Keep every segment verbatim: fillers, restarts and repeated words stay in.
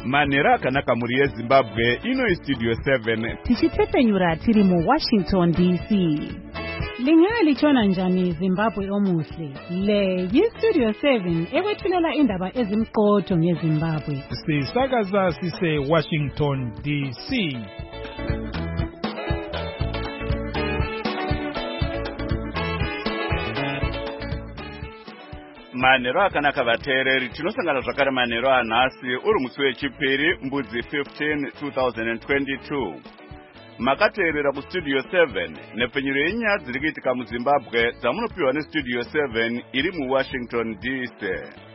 Manera akanaka muri yeZimbabwe ino istudio seven. Tichitepenyura tiri mu Washington D C. Lingali chona njani Zimbabwe omuhle. Le yistudio seven ekwethulela indaba ezimqotho ngeZimbabwe. Sisakaza sise Washington D C. Manero akanaka vateereri tinosangana zvakare manero anhasi uri musi wechipiri mbudzi fifteen two thousand twenty-two. Makateerera kustudio seven nepfenyuro yenyaya dziri kuitika muZimbabwe dzamunopiwa nestudio seven iri muWashington D C.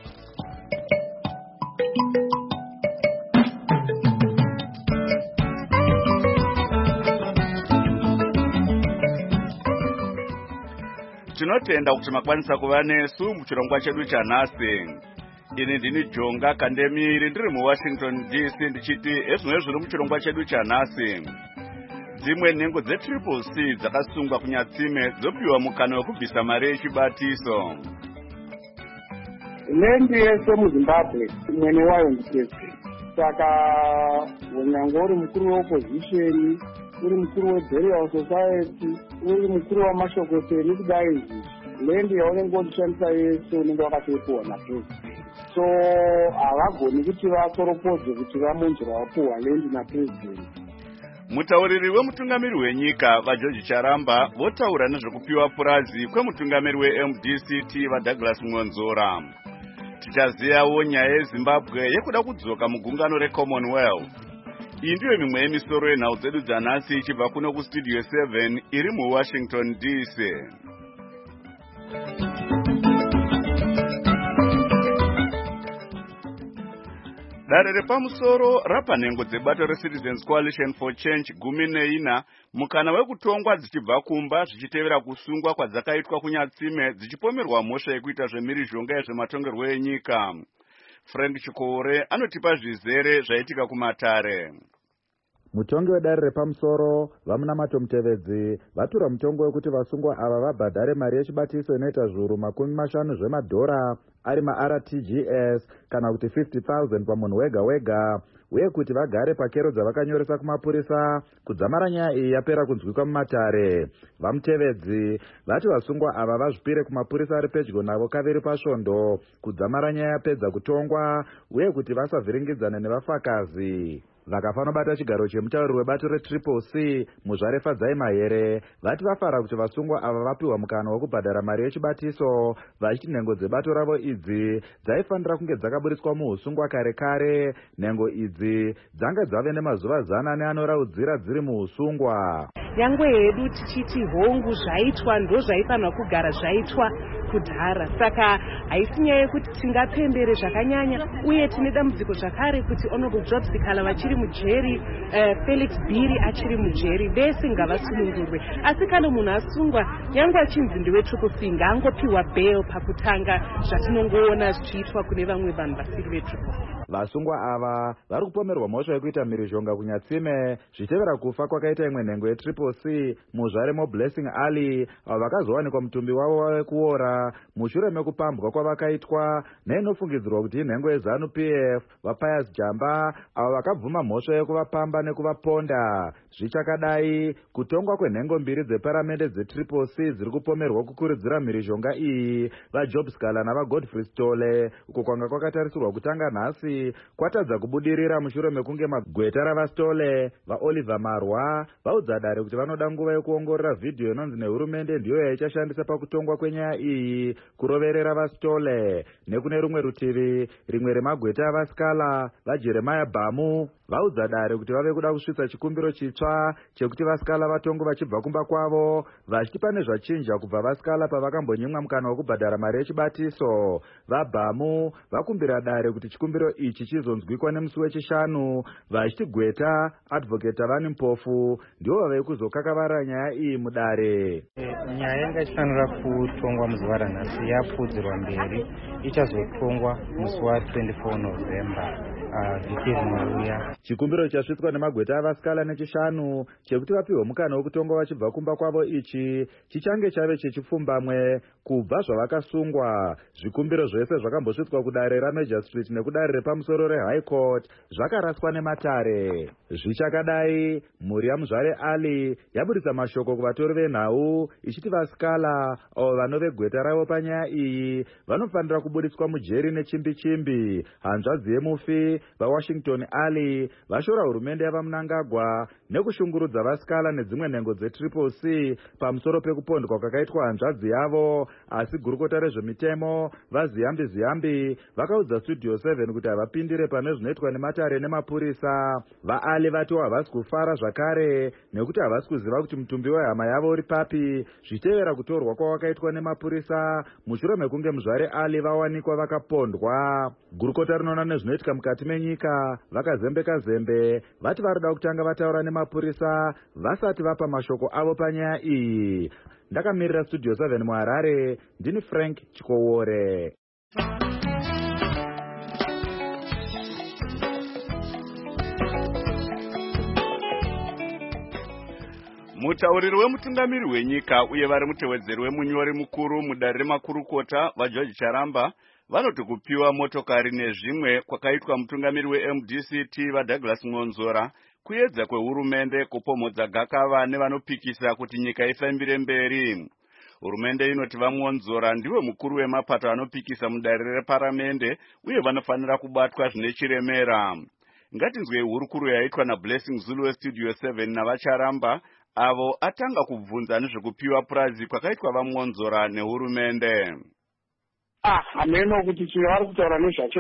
Tinotenda kuti makwanisa kuva nesu muchirongwa chedu chanhasi. Ini ndini Jonga Kandemiri ndiri muWashington D C ndichiti ezvimwe zviri muchirongwa chedu chanhasi. Dzimwe nhengo dzetriple C dzakasungwa kunyatsime dzopiwa mukana wekubvisa mari yechibatiso. Lendi yese muZimbabwe mwene wayo ndipesi. Saka unyange uri mukuru weopposition, uri mukuru weBurial Society, uri mukuru wamashokoteri kudai izvi, lendi yaunenge uchishandisa yese unenge wakatoipiwa naPresident. So havagoni kuti vakoropodze kuti vamunzwa vapuwa lendi naPresident. Mutauriri wemutungamiri wenyika vaJoji Charamba votaura nezvekupiwa purazi kwemutungamiri weM D C T vaDouglas Mwonzora. Tichaziyawo nyaya yeZimbabwe yekuda kudzoka mugungano reCommonwealth. Iyi ndiyo mimwe yemisoro yenhau dzedu dzanhasi ichibva kuno kustudio seven iri muWashington D C. Dare repamusoro rapa nhengo dzebato reCitizens Coalition for Change gumi neina mukana wekutongwa dzichibva kumba zvichitevera kusungwa kwadzakaitwa kunyatsime dzichipomerwa mhosva yekuita zvemhirizhonga yezvematongerwo enyika. Frank Chikore anotipa zvizere zvaitika kumatare. Mutongi wedare repamusoro vamunamato Mutevedzi vatura mutongo wekuti vasungwa ava vabhadhare mari yechibatiso inoita zviuru makumi mashanu zvemadhora ari maR T G S kana kuti fifty thousand pamunhu wega wega, uye kuti vagare pakero dzavakanyoresa kumapurisa kudzamara nyaya iyi yapera kunzwikwa mumatare. VaMutevedzi vati vasungwa ava vazvipire kumapurisa ari pedyo navo kaviri pasvondo kudzamara nyaya yapedza kutongwa, uye kuti vasavhiringidzane nevafakazi. Vakafanobata chigaro chemutauriri webato retriple C muzvarefadzai mahere vati vafara kuti vasungwa ava vapiwa mukana wekubhadhara mari yechibatiso, vachiti nhengo dzebato ravo idzi dzaifanira kunge dzakaburiswa muusungwa kare kare. Nhengo idzi dzanga dzave nemazuva zana neanoraudzira dziri muusungwa. Nyangwe hedu tichiti hongu zvaitwa ndo zvaifanira kugara zvaitwa kudhara, saka haisi nyaya yekuti tingapembere zvakanyanya, uye tine dambudziko zvakare kuti Honorable Job Sikala vachiri mujeri, uh, Felix Bhiri achiri mujeri, vese ngavasunungurwe. Asi kana munhu asungwa nyangwe achinzi ndiwe triple C ngaangopiwa bail pakutanga, zvatinongoona zvichiitwa kune vamwe vanhu vasiri vetriple C. Vasungwa ava vari kupomerwa mhosva yekuita mhirizhonga kunyatsime zvichitevera kufa kwakaita imwe nhengo yetriple C muzvare moBlessing Ali, avo vakazowanikwa mutumbi wavo wekuora mushure mekupambwa kwavakaitwa neinofungidzirwa kuti inhengo yeZanu P F vaPius Jamba, avo vakabvuma mhosva yekuvapamba nekuvaponda. Zvichakadai, kutongwa kwenhengo mbiri dzeparamende dzetriple C dziri kupomerwa kukurudzira mhirizhonga iyi vaJob Sikala navaGodfrey Stole, uko kwanga kwakatarisirwa kutanga nhasi, kwatadza kubudirira mushure mekunge magweta ravaStole vaOliver Marwa vaudza dare kuti vanoda nguva yekuongorora vhidhiyo inonzi nehurumende ndiyo yaichashandisa pakutongwa kwenyaya iyi kuroverera vaStole. Nekune rumwe rutivi, rimwe remagweta avaSikala vaJeremiah Bhamu vaudza dare kuti vave kuda kusvitsa chikumbiro chitsva chekuti vaSikala vatongwe vachibva kumba kwavo, vachiti pane zvachinja kubva vaSikala pavakambonyimwa mukana wekubhadhara mari yechibatiso. VaBhamu vakumbira dare kuti chikumbiro ichi chizonzwikwa nemusi wechishanu, vachiti gweta Advocate Vani Mpofu ndivo vave kuzokakavara nyaya iyi mudare. Nyaya yanga ichifanira kutongwa muzuva ranhasi yapfudzirwa mberi, ichazotongwa musi wa twenty-four November. vhiki rinouya. Chikumbiro chasvitswa nemagweta avasikala nechishanu chekuti vapiwe mukana wekutonga vachibva kumba kwavo ichi chichange chave chechipfumbamwe kubva zvavakasungwa. Zvikumbiro zvese zvakambosvitswa kudare raMajor Street nekudare repamusoro reHigh Court zvakaraswa nematare. Zvichakadai, mhuri yaMuzvare Ali yaburitsa mashoko kuvatori venhau ichiti vasikala avo vanove gweta ravo panyaya iyi vanofanira kuburitswa mujeri nechimbi chimbi. Hanzvadzi yemufi vaWashington Ali vashora hurumende yavaMnangagwa nekushungurudza vasikala nedzimwe nhengo dzetriple C pamusoro pekupondwa kwakaitwa hanzvadzi yavo, asi gurukota rezvemitemo vaZiyambi Ziyambi vakaudza Studio seven kuti havapindire pane zvinoitwa nematare nemapurisa. VaAli vati havasi kufara zvakare nekuti havasi kuziva kuti mutumbi wehama yavo uri papi, zvichitevera kutorwa kwawakaitwa nemapurisa mushure mekunge Muzvare Ali vawanikwa vakapondwa. Gurukota rinoona nezvinoitika mukati menyika vakazembeka zembe vati varida kutanga vataura nemapurisa vasati vapa mashoko avo panyaya iyi. Ndakamirira Studio seven muHarare, ndini Frank Chikowore. Mutauriri wemutungamiri wenyika uye vari mutevedzeri wemunyori mukuru mudare remakurukota vaGeorge Charamba vanoti kupiwa motokari nezvimwe kwakaitwa mutungamiri weM D C T vaDouglas Ngonzora kuedza kwehurumende kupomodza gakava nevanopikisa kuti nyika ifambire mberi. Hurumende inoti vaMonzora ndiwe mukuru wemapato anopikisa mudare reparamende uye vanofanira kubatwa zvine chiremera. Ngatinzwe hurukuru yaitwa naBlessing Zulu weStudio seven navaCharamba avo atanga kubvunza nezvekupiwa purazi kwakaitwa vaMonzora nehurumende. Ah, hameno kuti chivari kutaura nezvacho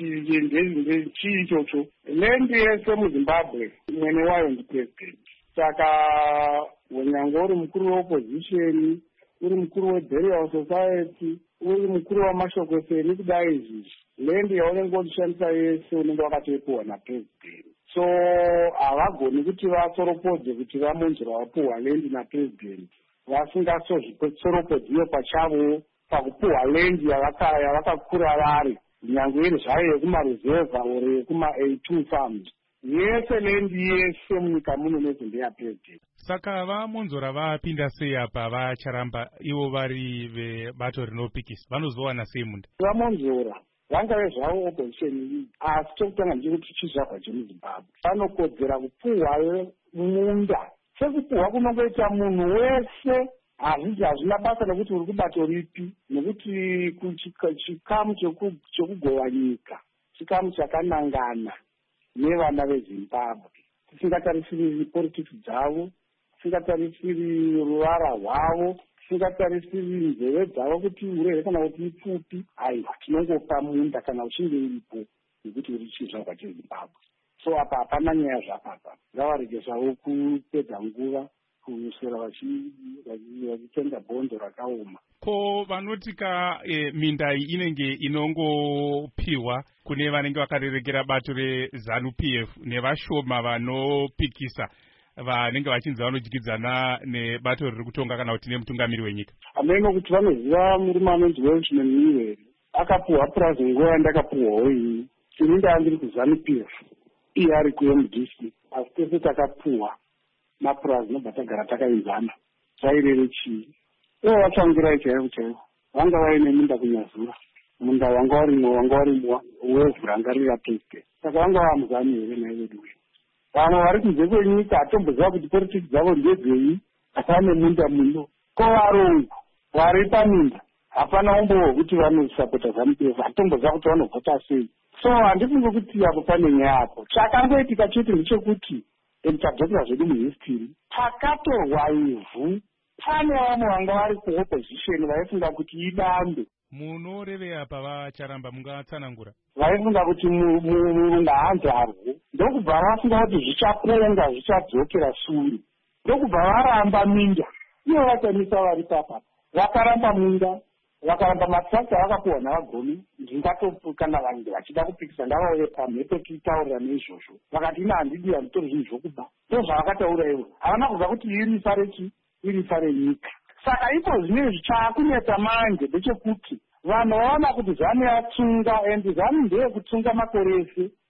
ndechii ichocho. Lendi yese muZimbabwe mwene wayo ndipresident. Saka wenyange uri mukuru weopposition, uri mukuru weBurial Society, uri mukuru wamashokoseni kudai izvi, lendi yaunenge uchishandisa yese unenge wakatoipiwa napresident. So havagoni kuti vasoropodze kuti vaMonzora vapiwa lendi napresident vasingasozvitsoropodziwe pachavo pakupiwa lendi yavakakura vari, nyange iri zvayo yekumaruzevha uri yekuma-A two farms. Yese lendi yese munyika muno nezi ndeyapresident. Saka vaMonzora vapinda sei apa vaCharamba ivo vari vebato rinopikisa vanozowana sei munda? VaMonzora vangave zvavo opposition, asi chokutanga ndechekuti chizvabva chemuZimbabwe vanokodzera kupiwa munda. Sekupiwa kunongoita munhu wese, hazvisi hazvina basa nekuti uri kubato ripi, nekuti chikamu chekugova nyika chikamu chakanangana nevana veZimbabwe. Tisingatarisiri politics dzavo, tisingatarisiri ruvara rwavo, tisingatarisiri nzeve dzavo kuti urere kana kuti ipfupi, aiwa tinongopa munda kana uchinge uripo nekuti uri chizvabva cheZimbabwe. So apa hapana nyaya zvapapa, ngavarege zvavo kupedza nguva kuswera vachitenga bhondo rakaoma. Ko vanotika e, minda iyi inenge inongopiwa kune vanenge vakarerekera bato reZANU-P F nevashoma vanopikisa vanenge vachinzi vanodyidzana nebato riri kutonga kana kuti nemutungamiri wenyika? Hameno kuti vanoziva murume anonzi Welshman Miller akapiwa purazi nguva yandakapiwawo ini. Ini ndandiri kuZANU-P F iye ari kuM D C, asi tese takapiwa mapurazi nobva tagara takainzana. Zvaireve chii? Ivo vatsvangirai chaivo chaivo. Vanga vaine munda kunyazura, munda wanga warimwe wanga warimwa wevhu ranga riri rapresident. Saka vanga vamuzani here nai vedu uyu. Vanhu vari kunze kwenyika hatomboziva kuti politics dzavo ndedzei, hapane munda muno. Ko varungu vari paminda hapana umbo hwekuti vanosapota ZANU-P F, hatomboziva kuti vanovhota sei. So handifungi kuti apo pane nyaya apo. Chakangoitika chete ndechekuti tadzoka zvedu muhistory pakatorwa ivhu, pane vamwe vanga vari kuopposition vaifunga kuti idambe. Munoreve apa vaCharamba mungatsanangura? Vaifunga kuti murungu haanzarwo, ndokubva vafunga kuti zvichakonga zvichadzokera shure, ndokubva varamba minda. Ivo vachamisa vari papa vakaramba minda, vakaramba matractor vakapiwa navagoni. Ndingatopu kana vanhu vachida kupikisa ndavauye pamhepo tiitaurira neizvozvo, vakati ina handidi handitori zvinhu zvokuba. Ndozvavakataura ivo, havana kubva kuti iri fareki iri farenyika. Saka iko zvinezvi chaakunetsa manje ndechekuti vanhu vaona kuti ZANU yatsunga, endi ZANU ndeyekutsunga makore ese.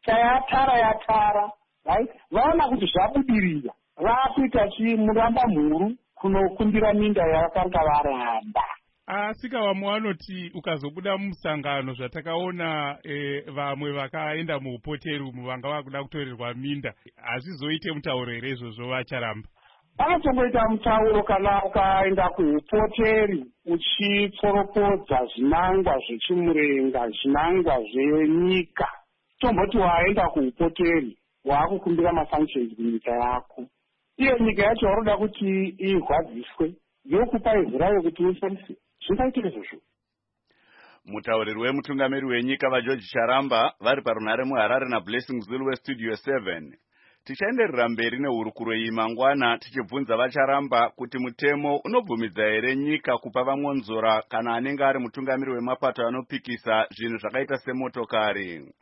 chayatara yatara right vaona kuti zvabudirira vakuita chii muramba mhuru kunokumbira minda yavakanga varamba. asika vamwe vanoti ukazobuda mumusangano zvatakaona e, vamwe vakaenda muupoteri umu vanga vakuda kutorerwa minda hazvizoite mutauro here izvozvo vacharamba? Vanotongoita mutauro kana ukaenda kuupoteri uchitsoropodza zvinangwa zvechimurenga zvinangwa zvenyika tomboti waenda kuupoteri waakukumbira masanctions kunyika yako iyo nyika yacho waroda kuti irwadziswe yokupa ivhura yokuti ushandise zvingaitire zvozvo. Mutauriri wemutungamiri wenyika vageorge Charamba vari parunhare muHarare naBlessing Zulu westudio seven. Tichaenderera mberi nehurukuro iyi mangwana tichibvunza vaCharamba kuti mutemo unobvumidza here nyika kupa vamwonzora kana anenge ari mutungamiri wemapato anopikisa zvinhu zvakaita semotokari.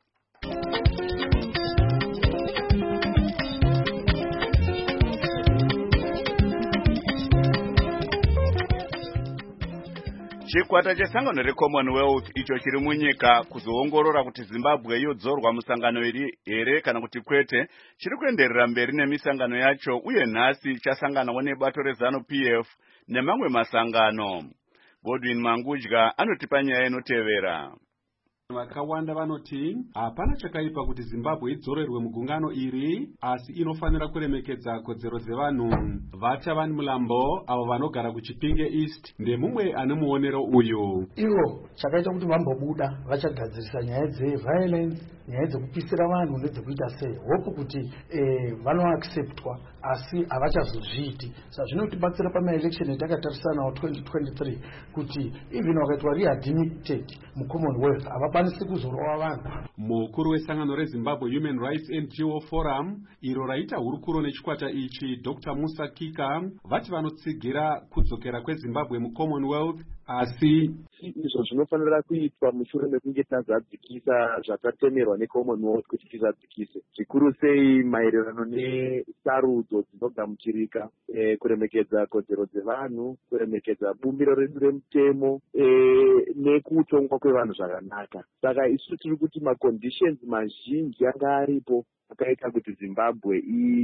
Chikwata chesangano reCommonwealth icho chiri munyika kuzoongorora kuti Zimbabwe yodzorwa musangano iri here kana kuti kwete chiri kuenderera mberi nemisangano yacho uye nhasi chasanganawo nebato reZANU P F nemamwe masangano. Godwin Mangudya anotipa nyaya inotevera. Vakawanda vanoti hapana chakaipa kuti Zimbabwe idzorerwe mugungano iri asi inofanira kuremekedza kodzero dzevanhu. Vacha Vani Mulambo avo vanogara kuChipinge East ndemumwe ane muonero uyu. Ivo chakaita kuti vambobuda vachagadzirisa nyaya dzeviolence, nyaya dzekupisira vanhu nedzekuita sei. Hope kuti eh, vanoacceptwa asi havachazozviiti. Saka zvinotibatsira pamaelection etakatarisana twenty twenty-three kuti even wakaitwa readmitted muCommonwealth havakwanisi kuzorova vanhu. Mukuru wesangano reZimbabwe Human Rights N G O Forum iro raita hurukuro nechikwata ichi Doctor Musa Kika vati vanotsigira kudzokera kweZimbabwe muCommonwealth asi izvo zvinofanira kuitwa mushure mekunge tazadzikisa zvatatemerwa neCommonwealth kuti tizadzikise zvikuru sei maererano nesarudzo dzinogamuchirika e, kuremekedza kodzero dzevanhu, kuremekedza bumbiro redu remutemo e, nekutongwa kwevanhu zvakanaka. Saka isu tiri kuti maconditions mazhinji anga aripo akaita kuti Zimbabwe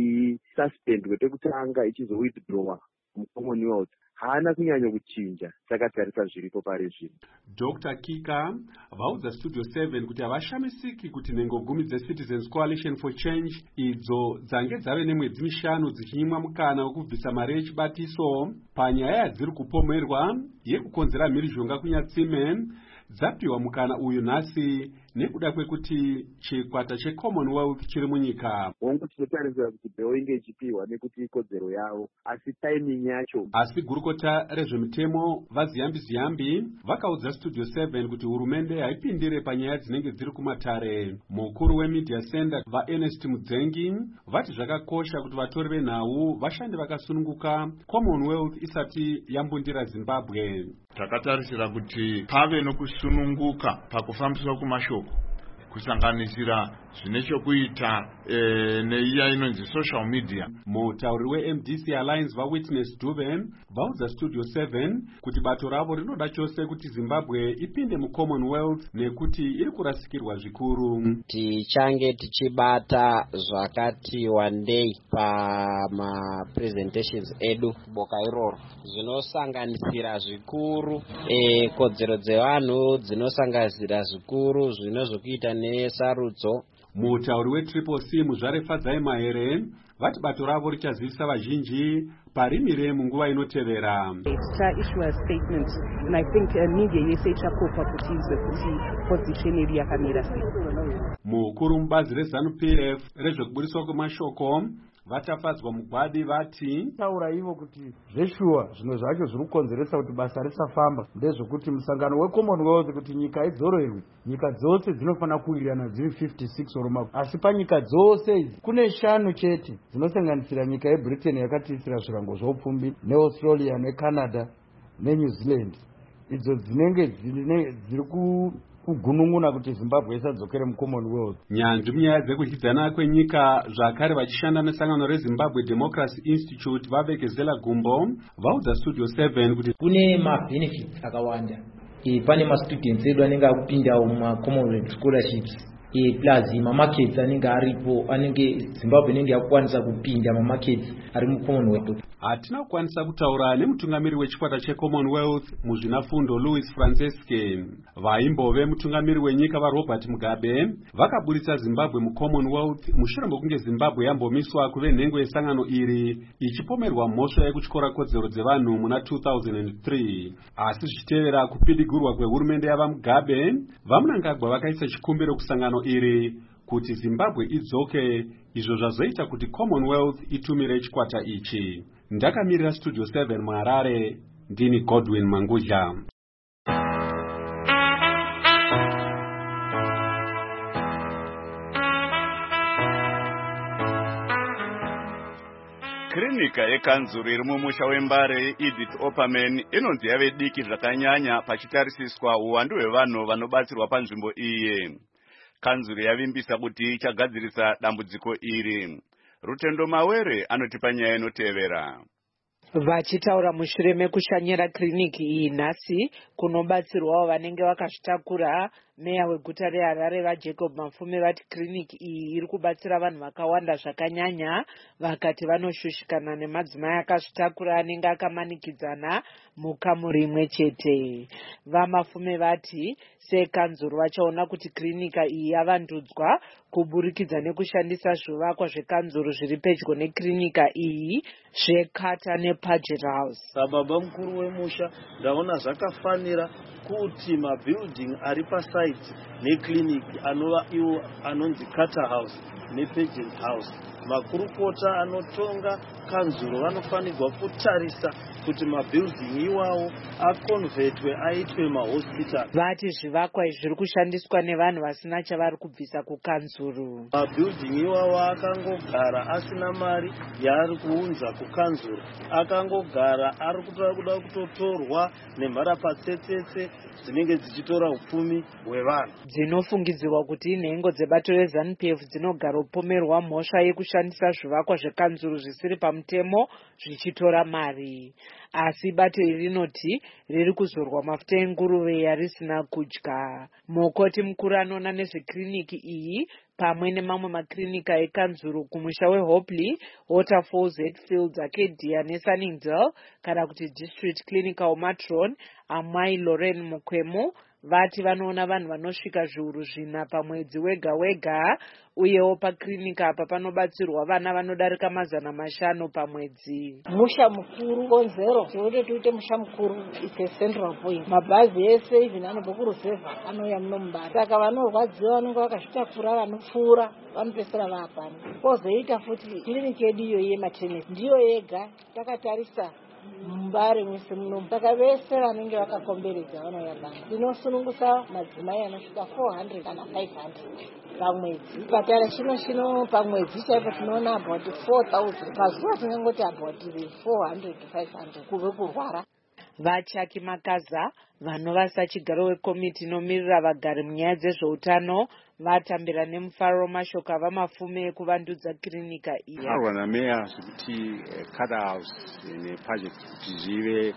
isuspendwe pekutanga ichizowithdrawa muCommonwealth haana kunyanya kuchinja takatarisa zviripo pari zvino. Doctor Kika vaudza Studio seven kuti havashamisiki kuti nhengo gumi dzeCitizens Coalition for Change idzo dzange dzave nemwedzi mishanu dzichinyimwa mukana wekubvisa mari yechibatiso panyaya yadziri kupomerwa yekukonzera mhirizhonga kunyatsime dzapiwa mukana uyu nhasi nekuda kwekuti chikwata cheCommonwealth chiri munyika. Hongu tinotarisira kuti bheo inge ichipiwa nekuti ikodzero yavo asi timing yacho. Asi gurukota rezvemitemo vaZiyambi Ziyambi vakaudza Studio seven kuti hurumende haipindire panyaya dzinenge dziri kumatare. Mukuru weMedia Center vaErnest Mudzengi vati zvakakosha kuti vatori venhau vashande vakasununguka Commonwealth isati yambundira Zimbabwe. Takatarisira kuti pave nokusununguka pakufambiswa kumashoko kusanganisira zvine chokuita e, neiya inonzi social media. Mutauri weM D C Alliance vaWitness Dube vaudza Studio seven kuti bato ravo rinoda chose kuti Zimbabwe ipinde muCommonwealth nekuti iri kurasikirwa zvikuru. Tichange tichibata zvakati wandei pamapresentations edu boka iroro zvinosanganisira zvikuru e, kodzero dzevanhu dzinosanganisira zvikuru zvinozokuita nesarudzo. Mutauri weTriple C Muzvare Fadzai Mahere vati bato ravo richazivisa vazhinji parimire munguva inotevera. Tichaissue statement and I think uh, media yese ichakopa kuti izwe kuti position iri yakamira sei. Mukuru mubazi reZANU P F rezvekuburiswa kwemashoko vachafadzwa mugwadi vati taura ivo kuti zveshuwa zvino zvacho zviri kukonzeresa kuti basa risafamba ndezvokuti musangano weCommonwealth kuti nyika idzorerwe nyika dzose dzinofanira kuwirirana dziri fifty-six oroma asi panyika dzose idzi kune shanu chete dzinosanganisira nyika yeBritain yakatiisira zvirango zvoupfumbi neAustralia neCanada neNew Zealand idzo dzinenge dziri ku kugunun'una kuti Zimbabwe isadzokere muCommonwealth. Nyanzvi munyaya dzekudyidzana kwenyika zvakare vachishanda nesangano reZimbabwe Democracy Institute vavekezela gumbo vaudza Studio seven kuti kune mabenefits akawanda. E, pane mastudents edu anenge akupindawo mumaCommonwealth scholarships e plus mamarkets anenge aripo anenge Zimbabwe inenge yakukwanisa kupinda mamarkets ari muCommonwealth. Hatina kukwanisa kutaura nemutungamiri wechikwata cheCommonwealth muzvinafundo Louis Franceske. Vaimbove mutungamiri wenyika vaRobert Mugabe vakaburitsa Zimbabwe muCommonwealth mushure mekunge Zimbabwe yambomiswa kuve nhengo yesangano iri ichipomerwa mhosva yekutyora kodzero dzevanhu muna two thousand three. Asi zvichitevera kupidigurwa kwehurumende yavaMugabe, vaMnangagwa vakaisa chikumbiro kusangano iri kuti Zimbabwe idzoke, izvo zvazoita kuti Commonwealth itumire chikwata ichi. Ndakamirira Studio seven muHarare, ndini Godwin Mangudla. Klinika yekanzuru iri mumusha weMbare Edith Opperman inonzi yave diki zvakanyanya pachitarisiswa uwandu hwevanhu vanobatsirwa panzvimbo iyi. Kanzuru yavimbisa kuti ichagadzirisa dambudziko iri. Rutendo Mawere anotipa nyaya inotevera. Vachitaura mushure mekushanyira kliniki iyi nhasi kunobatsirwawo vanenge vakazvitakura, meya weguta reHarare vaJacob Mafume vati kliniki iyi iri kubatsira vanhu vakawanda zvakanyanya, vakati vanoshushikana nemadzimai akazvitakura anenge akamanikidzana mukamuri imwe chete. VaMafume vati sekanzuru vachaona kuti klinika iyi yavandudzwa kuburikidza nekushandisa zvivakwa zvekanzuru zviri pedyo neklinika iyi zvekata nePaget House. Baba mukuru wemusha ndaona zvakafanira kuti mabuilding ari pasite nekliniki anova iwo anonzi Carter House nePaget House, makurukota anotonga kanzuro vanofanirwa kutarisa kuti mabuilding iwawo akonvertwe aitwe mahospital. Vati zvivakwa izvi zviri kushandiswa nevanhu vasina chavari kubvisa kukanzuru. Mabuilding iwawo akangogara asina mari yaari kuunza kukanzuru, akangogara ari kuda kutotorwa nemharapatsetsetse dzinenge dzichitora upfumi hwevanhu. Dzinofungidzirwa kuti inhengo dzebato reZANU-P F dzinogara upomerwa mhosva yekushandisa zvivakwa zvekanzuru zvisiri pamutemo zvichitora mari. Asi bato iri rinoti riri kuzorwa mafuta enguruve yarisina kudya. Mukoti mukuru anoona nezvekliniki iyi pamwe nemamwe maklinika ekanzuru kumusha weHopley, Waterfalls, Hetfields, Arcadia neSunningdale kana kuti District Clinical Matron Amai Lauren Mukwemo vati vanoona vanhu vanosvika zviuru zvina pamwedzi wega wega, uyewo paklinika apa panobatsirwa vana vanodarika mazana mashanu pamwedzi. Musha mukuru konzero chekuti tuite musha mukuru is a central point. Mabhazi ese even anobva kuruzevha anouya muno muBare, saka vanorwadziwa vanenge vakazvitakura vanopfuura vanopesera vaapani. Kozoita futi kliniki yedu iyo yematernity ndiyo yega takatarisa muBare mwese muno, saka vese vanenge vakakomberedza vanouya bani. Tinosunungusa madzimai anosvika four hundred kana five hundred pamwedzi. Chipatara chino chino pamwedzi chaipo tinoona about four thousand, pazuva tinongoti about four hundred to five hundred kuve kurwara. Vachaki Makaza vanova sachigaro wekomiti inomirira vagari munyaya dzezveutano vatambira nemufaro mashoko avaMafume ekuvandudza klinika iyi. Arwa nameya kuti Carter House nePaget kuti zvive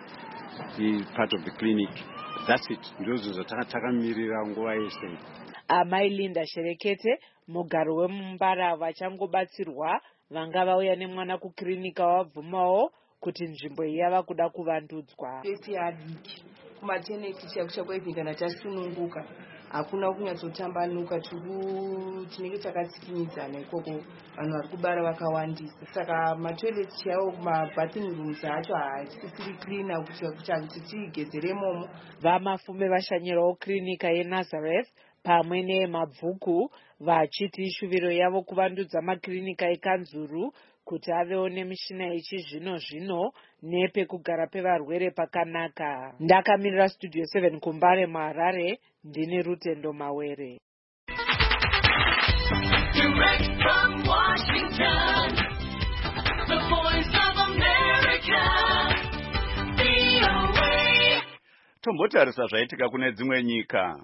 part of the clinic. That's it. Ndozo zvatakamirira nguva yese. Amai Linda Sherekete mugaro wemuMbara vachangobatsirwa vanga vauya nemwana kuklinika wabvumawo kuti nzvimbo iyi yava kuda kuvandudzwa. Pesi adiki kumaternity chakuchakwaipi kana tasununguka hakuna kunyatsotambanuka, tinenge takatsikinyidzana ikoko, vanhu vari kubara vakawandisa, saka matoilet chaiwo mabathing rooms acho haasisiri clean kuti tiigezere momo. VaMafume vashanyirawo klinika yeNazareth pamwe neMabvuku vachiti ishuviro yavo kuvandudza maklinika ekanzuru kuti avewo nemishina yechizvino zvino nepekugara pevarwere pakanaka. Ndakamirira Studio seven kuMbare muHarare, ndine Rutendo Mawere. Direct from Washington, the Voice of America, V O A. Tombotarisa zvaitika kune dzimwe nyika.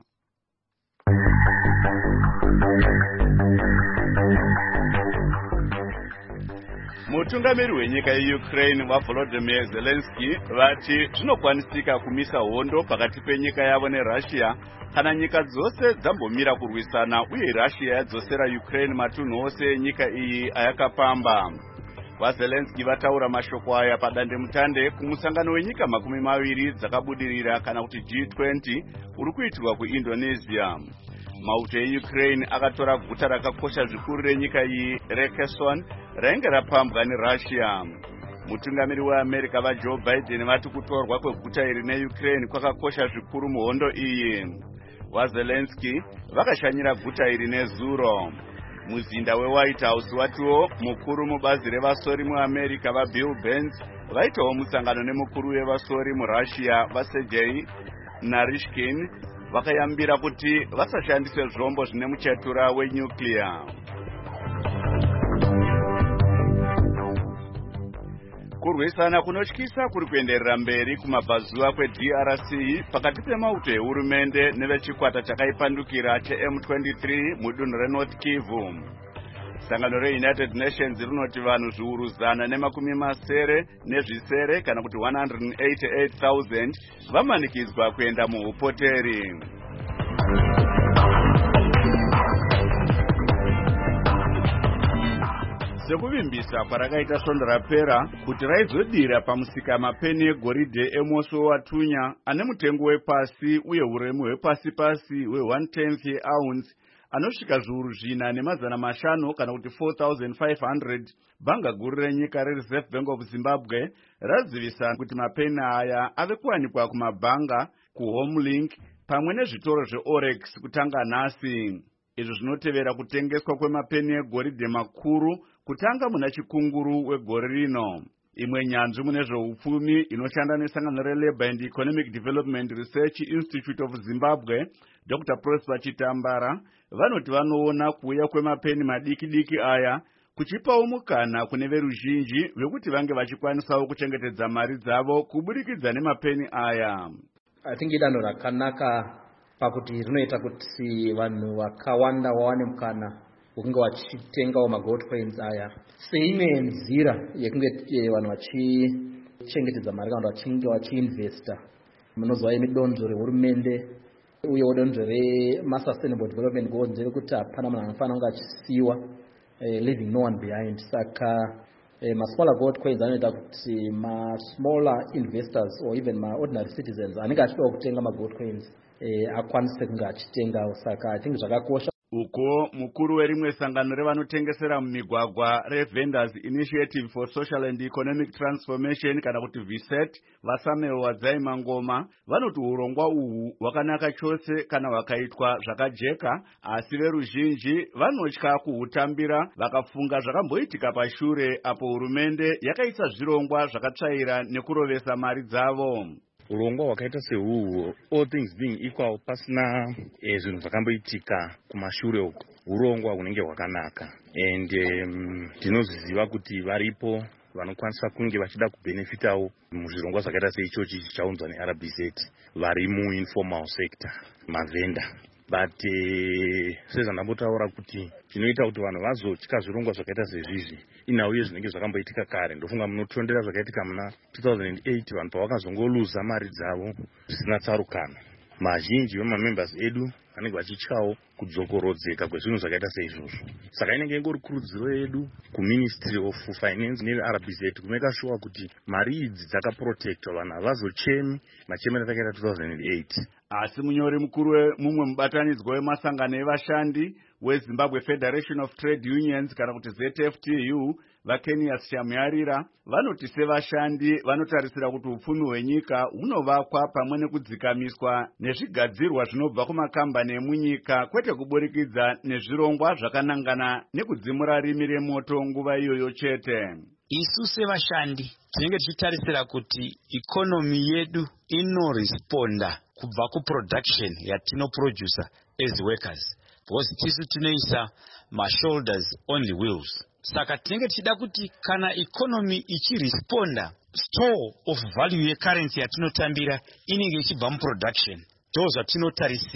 Mutungamiri wenyika yeUkraine vaVolodymyr Zelensky vati zvinokwanisika kumisa hondo pakati penyika yavo neRussia kana nyika dzose dzambomira kurwisana uye Russia yadzosera Ukraine matunhu ose enyika iyi ayakapamba. VaZelensky vataura mashoko aya padandemutande kumusangano wenyika makumi maviri dzakabudirira kana kuti G twenty uri kuitirwa kuIndonesia. Mauto eUkraine akatora guta rakakosha zvikuru renyika iyi reKherson rainge rapambwa neRussia. Mutungamiri weAmerica vaJoe Biden vati kutorwa kweguta iri neUkraine kwakakosha zvikuru muhondo iyi. VaZelensky vakashanyira guta iri nezuro. Muzinda weWhite House watiwo mukuru mubazi revasori muAmerica vaBill Burns vaitawo musangano nemukuru wevasori muRussia vaSergei Narishkin vakayambira kuti vasashandise zvombo zvine muchatura wenyuclear. Kurwisana kunotyisa kuri kuenderera mberi kumabvazuva kweD R C pakati pemauto ehurumende nevechikwata chakaipandukira cheM twenty-three mudunhu reNorth Kivu. Sangano reUnited Nations rinoti vanhu zviuru zana nemakumi masere nezvisere kana kuti one hundred eighty-eight thousand vamanikidzwa kuenda muhupoteri. Sekuvimbisa parakaita svondo rapera kuti raizodira pamusika mapeni egoridhe eMoso watunya ane mutengo wepasi uye uremu hwepasi pasi we one tenth yeounce anosvika zviuru zvina nemazana mashanu kana kuti four thousand five hundred. Bhanga guru renyika reReserve Bank of Zimbabwe razivisa kuti mapeni aya ave kuwanikwa kumabhanga, kuHomelink pamwe nezvitoro zveOrex kutanga nhasi. Izvo zvinotevera kutengeswa kwemapeni egoridhe makuru kutanga muna chikunguru wegore rino. Imwe nyanzvi mune zveupfumi inoshanda nesangano reLabour and Economic Development Research Institute of Zimbabwe, Doctor Prosper Chitambara, vanoti vanoona kuuya kwemapeni madiki diki aya kuchipawo mukana kune veruzhinji vekuti vange vachikwanisawo kuchengetedza mari dzavo kuburikidza nemapeni aya. I think idanho rakanaka pakuti rinoita kuti vanhu vakawanda wawane mukana ukunge wachitengawo magold coins aya seimwe nzira yekunge vanhu vachichengetedza mari kana vachinge vachiinvesta munozova midonzvo rehurumende uyewo donzvo rema-sustainable development goals rekuti hapana munhu anofanira kunge achisiyiwa leaving no one behind. Saka ma-smaller gold coins anoita kuti ma-smaller investors or even ma-ordinary citizens anenge achidawo kutenga ma-gold coins akwanise kunge achitengawo. Saka I think zvakakosha. Uko mukuru werimwe sangano revanotengesera mumigwagwa reVendors Initiative for Social and Economic Transformation kana kuti V S E T vaSamuel Wadzaima Ngoma vanoti urongwa uhu hwakanaka chose kana hwakaitwa zvakajeka, asi veruzhinji vanotya kuhutambira vakafunga zvakamboitika pashure apo hurumende yakaisa zvirongwa zvakatsvaira nekurovesa mari dzavo. Urongwa hwakaita sehuhu, all things being equal, pasina eh, zvinhu zvakamboitika kumashure uko, urongwa hunenge hwakanaka. And tinoziva um, kuti varipo vanokwanisa kunge vachida kubenefitawo muzvirongwa zvakaita seichochi chichaunzwa neR B Z vari muinformal sector, mavenda. But uh, sezvandambotaura kuti chinoita kuti vanhu vazotya zvirongwa zvakaita sezvizvi inhauye zvinenge zvakamboitika kare. Ndofunga munotondera zvakaitika muna two thousand eight vanhu pavakazongoluza mari dzavo zvisina tsarukano. Mazhinji vemamembers edu vanenge vachityawo kudzokorodzeka kwezvinhu zvakaita seizvozvo. Saka inenge ingori kurudziro yedu kuMinistry of Finance neR B Z kumeka sure kuti mari idzi dzakaprotectwa, vanhu havazochemi machemero atakaita two thousand eight. Asi munyori mukuru mumwe mubatanidzwa wemasangano evashandi weZimbabwe Federation of Trade Unions kana kuti Z F T U vaKenias Shamuyarira vanoti sevashandi vanotarisira kuti upfumi hwenyika hunovakwa pamwe nekudzikamiswa nezvigadzirwa zvinobva kumakambani emunyika kwete kuburikidza nezvirongwa zvakanangana nekudzimura rimi remoto nguva iyoyo chete. Isu sevashandi tinenge tichitarisira kuti ikonomi yedu inoresponda kubva kuproduction yatinoproducer as workers, because tisu tinoisa ma-shoulders on the wheels. Saka tinenge tichida kuti kana economy ichiresponda, store of value yecurrency yatinotambira inenge ichibva muproduction. Ndo zvatinotarisira.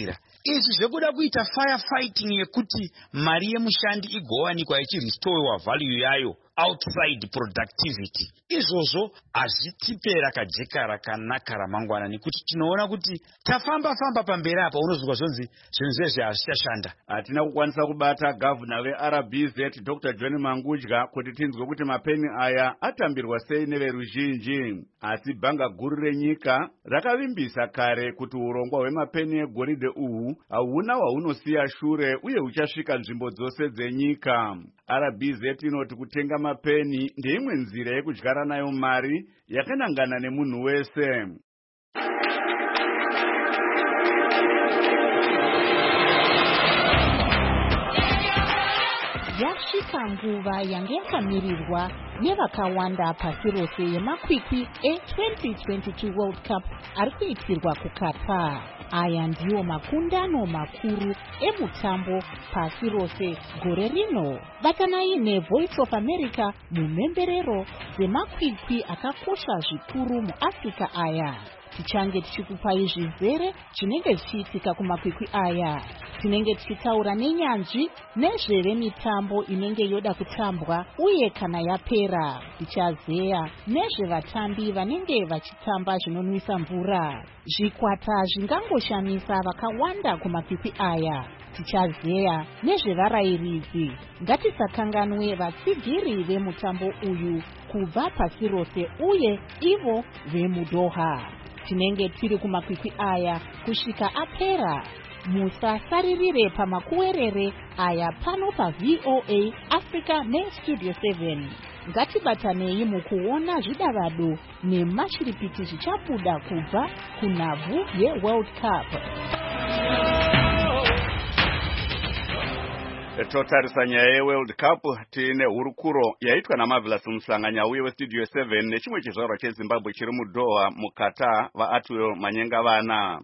izvi zvekuda kuita firefighting yekuti mari yemushandi igowanikwa ichirestorowa value yayo outside productivity, izvozvo hazvitipera kajeka rakanaka ramangwana, nekuti tinoona kuti tafamba famba pamberi apa unozvika zvonzi zvinhu zvezvi hazvichashanda. Hatina kukwanisa kubata gavana veR B Z Doctor John Mangudya kuti tinzwe kuti mapeni aya atambirwa sei neveruzhinji, asi bhanga guru renyika rakavimbisa kare kuti urongwa hwemapeni egoridhe uhu hauna wahunosiya shure uye uchasvika nzvimbo dzose dzenyika. R B Z inoti kutenga mapeni ndeimwe nzira yekudyara nayo mari yakanangana nemunhu wese. Yasvika nguva yange yakamirirwa nevakawanda pasi rose yemakwikwi e-twenty twenty-two World Cup ari kuitirwa kuQatar. Aya ndiwo makundano makuru emutambo pasi rose gore rino. Batanai neVoice of America mumhemberero dzemakwikwi akakosha zvikuru muAfrica aya. Tichange tichikupai zvizere chinenge chichiitika kumakwikwi aya. Tinenge tichitaura nenyanzvi nezvemitambo inenge yoda kutambwa uye kana yapera. Tichazeya nezvevatambi vanenge vachitamba zvinonwisa mvura. Zvikwata zvingangoshamisa vakawanda kumakwikwi aya. Tichazeya nezvevarayiridzi. Ngatisakanganwe vatsigiri vemutambo uyu kubva pasi rose uye ivo vemuDoha. Tinenge tiri kumakwikwi aya kusvika apera. Musasaririre pamakuwerere aya pano pa V O A Africa neStudio seven. Ngatibatanei mukuona zvidavado nemashiripiti zvichabuda kubva kunhabvu yeWorld Cup. Totarisa nyaya yeWorld Cup tiine hurukuro yaitwa naMarvelous Musanganya uye weStudio seven nechimwe chizvarwa cheZimbabwe chiri muDoha muQatar vaAtwell Manyengavana.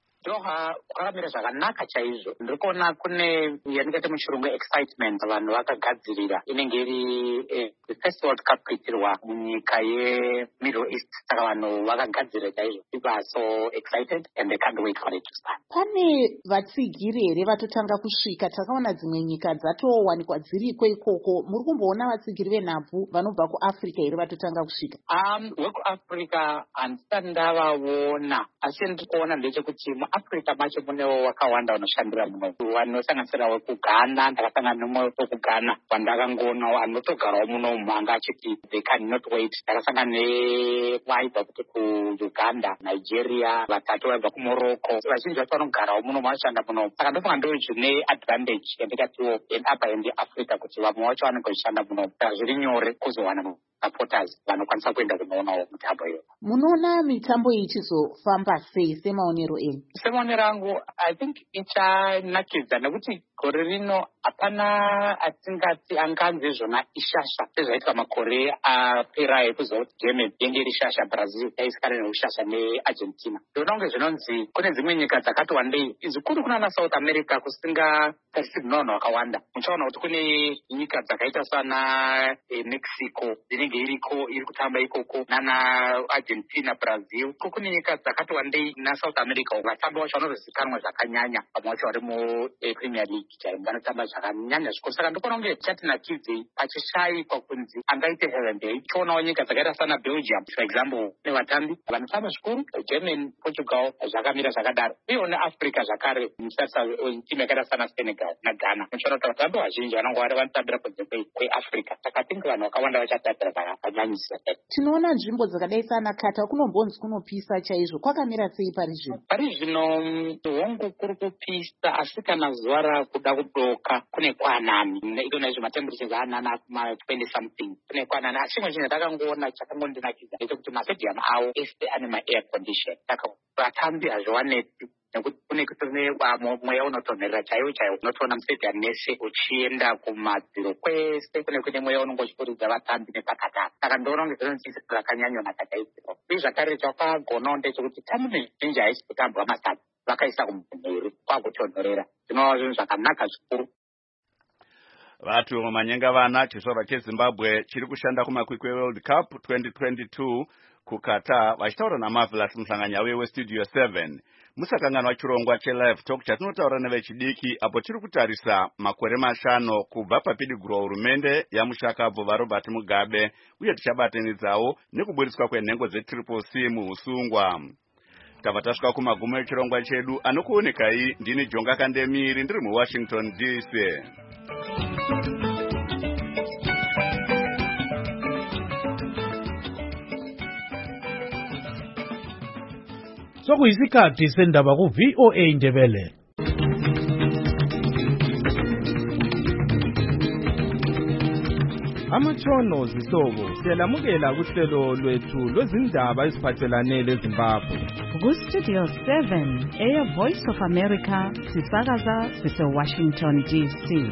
Doha kwakamira zvakanaka chaizvo. Ndiri kuona kune yaningati muchirungu excitement vanhu vakagadzirira inenge iri eh, the first World Cup kuitirwa munyika yeMiddle East. Saka vanhu vakagadzirira chaizvo. People are so excited and they can't wait for it to start. Pane vatsigiri here vatotanga kusvika? Takaona dzimwe nyika dzatowanikwa dziriko ikoko. Muri kumboona vatsigiri venhabvu vanobva kuAfrica here vatotanga kusvika? Um, wekuAfrica handisati ndavaona, asi ndiri kuona ndechekuti Africa macho munewo wakawanda vanoshandira muno. Vanosanganisira wekuGhana, ndakasangana nomwe wekuGhana wandakangoona anotogarawo muno mumanga achiti they cannot wait. Ndakasangana nevaibva kuti kuUganda, Nigeria, vatatu vaibva kuMorocco. Vazhinji vacho vanogarawo muno vanoshanda muno. Saka ndofunga ndo zvine advantage yandikatiwo apa endi Africa kuti vamwe vacho vanenge vachishanda muno. Saka zviri nyore kuzowana supporters vanokwanisa kuenda kunoonawo mitambo iyo. Munoona mitambo iyi ichizofamba sei semaonero enyu? Semaonero angu I think ichanakidza nekuti gore rino hapana atingati anganzi zvona ishasha sezvaitwa makore apera ekuzoti Germany yenge iri shasha, Brazil yaisikana neushasha neArgentina. Ndinoona kunge zvinonzi kune dzimwe nyika dzakati wandei zvikuru kunana South America kusingatarisi munhu wakawanda. Muchaona kuti kune nyika dzakaita sana eh, Mexico dzinenge iriko iri kutamba ikoko nana Argentina, Brazil. Kune nyika dzakati wandei na South America vatambi vacho vanozikanwa zvakanyanya pamwe vacho vari mu eh, Premier League vanotamba zvakanyanya zvikuru. Saka ndikuona kunge chatinakidze pachishayikwa kunzi angaite heaven day. Tichionawo nyika dzakaita sana Belgium for example nevatambi vanotamba zvikuru, Germany, Portugal zvakamira zvakadaro. Uyewo neAfrica zvakare muchitarisa timu yakaita sana Senegal naGhana. Muchiona kuti vatambi vazhinji vanenge vari vanotambira kunze kweAfrica. Saka tinge vanhu vakawanda vachatatira zvakanyanyisa. Tinoona nzvimbo dzakadai sana Qatar kunombonzi kunopisa chaizvo. Kwakamira sei pari zvino? Pari zvino hongu kuri kupisa, asi kana zuva rakuda kudoka kune kwanani ikona izvo matemperatures anana kuma twenty something kune kwanani. Asi chimwe chinhu ndakangoona chakangondinakidza ndechekuti mastadium awo ese ane maair condition. Saka vatambi hazviwaneti nekuti kune kune mweya unotonherera chaiwo chaiwo. Unotoona mustadium mese uchienda kumadziro kwese kune kune mweya unenge uchifuridza vatambi nepakatara. Saka ndoona kunge zvinonzisa zvakanyanyonaka chaizvo. Uye zvakare chakagonawo ndechekuti tambi mizhinji haisi kutambwa masati vakaisa kumhiri kwakutonhorera. Zvinova zvinhu zvakanaka zvikuru. Vatu Manyengavana, chizvarwa cheZimbabwe chiri kushanda kumakwikwi eWorld Cup twenty twenty-two kukata vachitaura naMarvelous Mhlanganyauye westudio seven. Musakanganwa chirongwa chelive talk chatinotaura nevechidiki apo tiri kutarisa makore mashano kubva papidiguro hurumende yamushakabvu vaRobert Mugabe uye tichabatanidzawo nekuburiswa kwenhengo dzetriple C muusungwa. Tabva tasvika kumagumo echirongwa chedu. Anokuonekai ndini Jonga Kandemiri ndiri muWashington D C. Sokuyisikhathi sendaba ku-V O A Ndebele. Amatshono zihlobo siyalamukela kuhlelo lwethu lwezindaba eziphathelane leZimbabwe. Ku-Studio seven, Air Voice of America, sisakaza sise-Washington D C.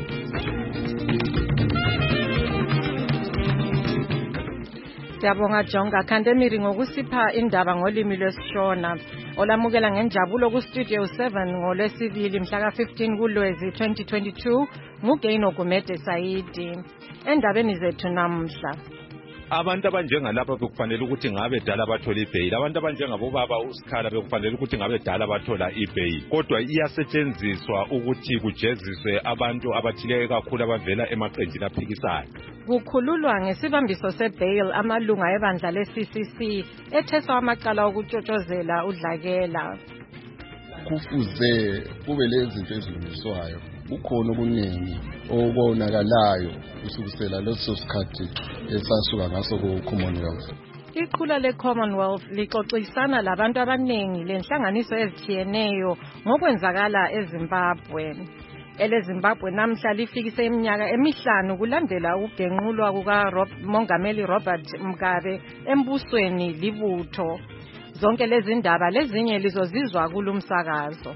Siyabonga Jonga Kandemiri ngokusipha indaba ngolimi lwesiShona. Olamukela ngenjabulo ku-Studio seven ngolwesibili mhla ka-fifteen kuLwezi twenty twenty-two nguGaino Gumede Saidi. Endabeni zethu namhla, abantu abanjengalapha bekufanele ukuthi ngabe dala bathola ibhayili, abantu abanjengabobaba uSikhala bekufanele ukuthi ngabe dala bathola ibhayili, kodwa iyasetshenziswa ukuthi kujeziswe abantu abathile kakhulu abavela emaqenjini aphikisayo. Kukhululwa ngesibambiso sebail amalunga ebandla le-C C C etheswa amacala okutshotshozela udlakela. Kufuze kube lezinto ezilungiswayo, ukhona okuningi okubonakalayo kusukisela leso sikhathi esasuka ngaso ku-Commonwealth. Iqhula le-Commonwealth lixoxisana labantu abaningi lenhlanganiso ezithiyeneyo ngokwenzakala eZimbabwe. EleZimbabwe namhla lifikise iminyaka emihlanu kulandela ukugenqulwa kukaMongameli Robert Mugabe embusweni libutho. Zonke lezi ndaba lezinye lizozizwa kulumsakazo.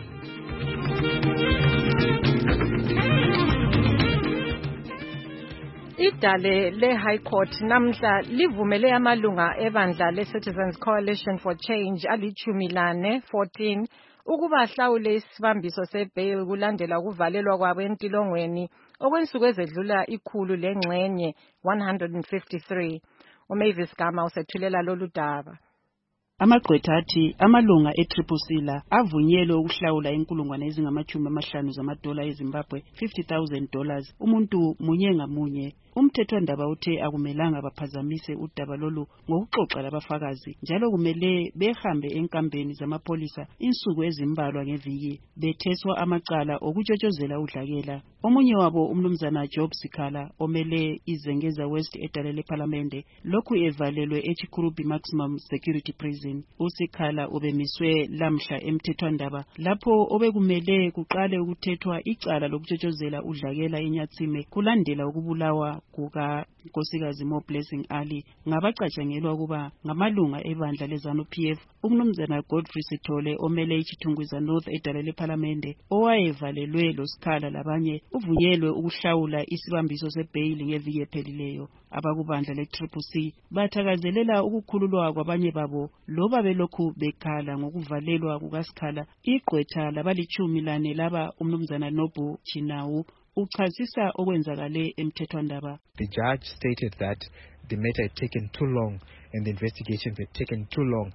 Idale le-High Court namhla livumele amalunga ebandla le-Citizens Coalition for Change alichumi lane fourteen ukuba ahlawule isibambiso sebail kulandela ukuvalelwa kwabo entilongweni okwensuku ezedlula ikhulu lengxenye one hundred fifty-three. uMavis Gama usethulela lolu daba. Amagqwetha athi amalunga e-Triple C la avunyelwe ukuhlawula inkulungwane ezingamachumi amahlanu zamadola eZimbabwe fifty thousand dollars umuntu munye ngamunye. Umthethwandaba uthe akumelanga baphazamise udaba lolu ngokuxoxa labafakazi njalo kumele behambe enkambeni zamapolisa insuku ezimbalwa ngeviki betheswa amacala okutshotshozela udlakela. Omunye wabo umnumzana Job Sikhala omele iZengeza West edale leParlamente lokhu evalelwe eChikurubi Maximum Security Prison. uSikhala ubemiswe lamhla emthethwandaba lapho obekumele kuqale ukuthethwa icala lokutshotshozela udlakela eNyatsime kulandela ukubulawa kuka Nkosikazi Mo Blessing Ali ngabacatshangelwa ukuba ngamalunga ebandla leZANU-P F. umnumzana Godfrey Sithole omele iChithungwiza North edale leParlamente owayevalelwe loSikhala labanye uvunyelwe ukuhlawula isibambiso sebail ngeviki ephelileyo. Abakubandla le-Triple C bathakazelela ukukhululwa kwabanye babo loba belokhu bekhala ngokuvalelwa kukaSikhala. Igqwetha labalichumi lane laba umnumzana Nobu Chinawu uchasisa okwenzakale emthethwandaba. The judge stated that the matter had taken too long and the investigations had taken too long.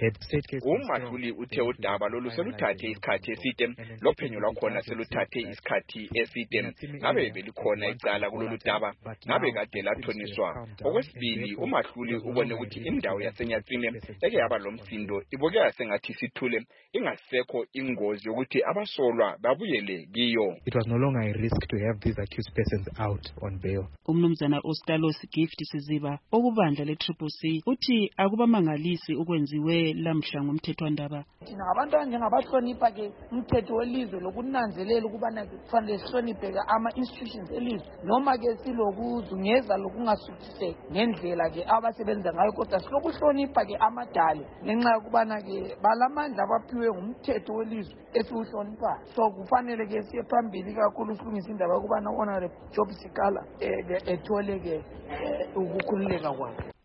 Umahluli uthe udaba lolu seluthathe isikhathi eside lophenyo lwakhona seluthathe isikhathi eside ngabe belikhona icala kulolu daba ngabe kade lathoniswa. Okwesibili umahluli ubone ukuthi indawo yaseNyatsime eke yaba lomsindo ibukeka sengathi sithule ingasekho ingozi yokuthi abasolwa babuyele kiyo. It was no longer a risk to have these accused persons out on bail. Umnumzana Ostalos Gift Siziba okubandla le-Triple C uthi akubamangalisi ukwenziwe lamhla ngomthethwandaba. Thina abantu abanjengabahlonipha ke umthetho welizwe lokunanzelela ukubana kufanele sihloniphe ama-institutions elizwe noma ke silokuzungeza lokungasuthiseki ngendlela ke abasebenza ngayo kodwa silokuhlonipha ke amadale ngenxa yokubana ke balamandla abaphiwe ngumthetho welizwe esiwuhloniphayo. So kufanele ke siye phambili kakhulu silungisa indaba yokubana Honorable Job Sikhala ethole ke ukukhululeka kwakhe.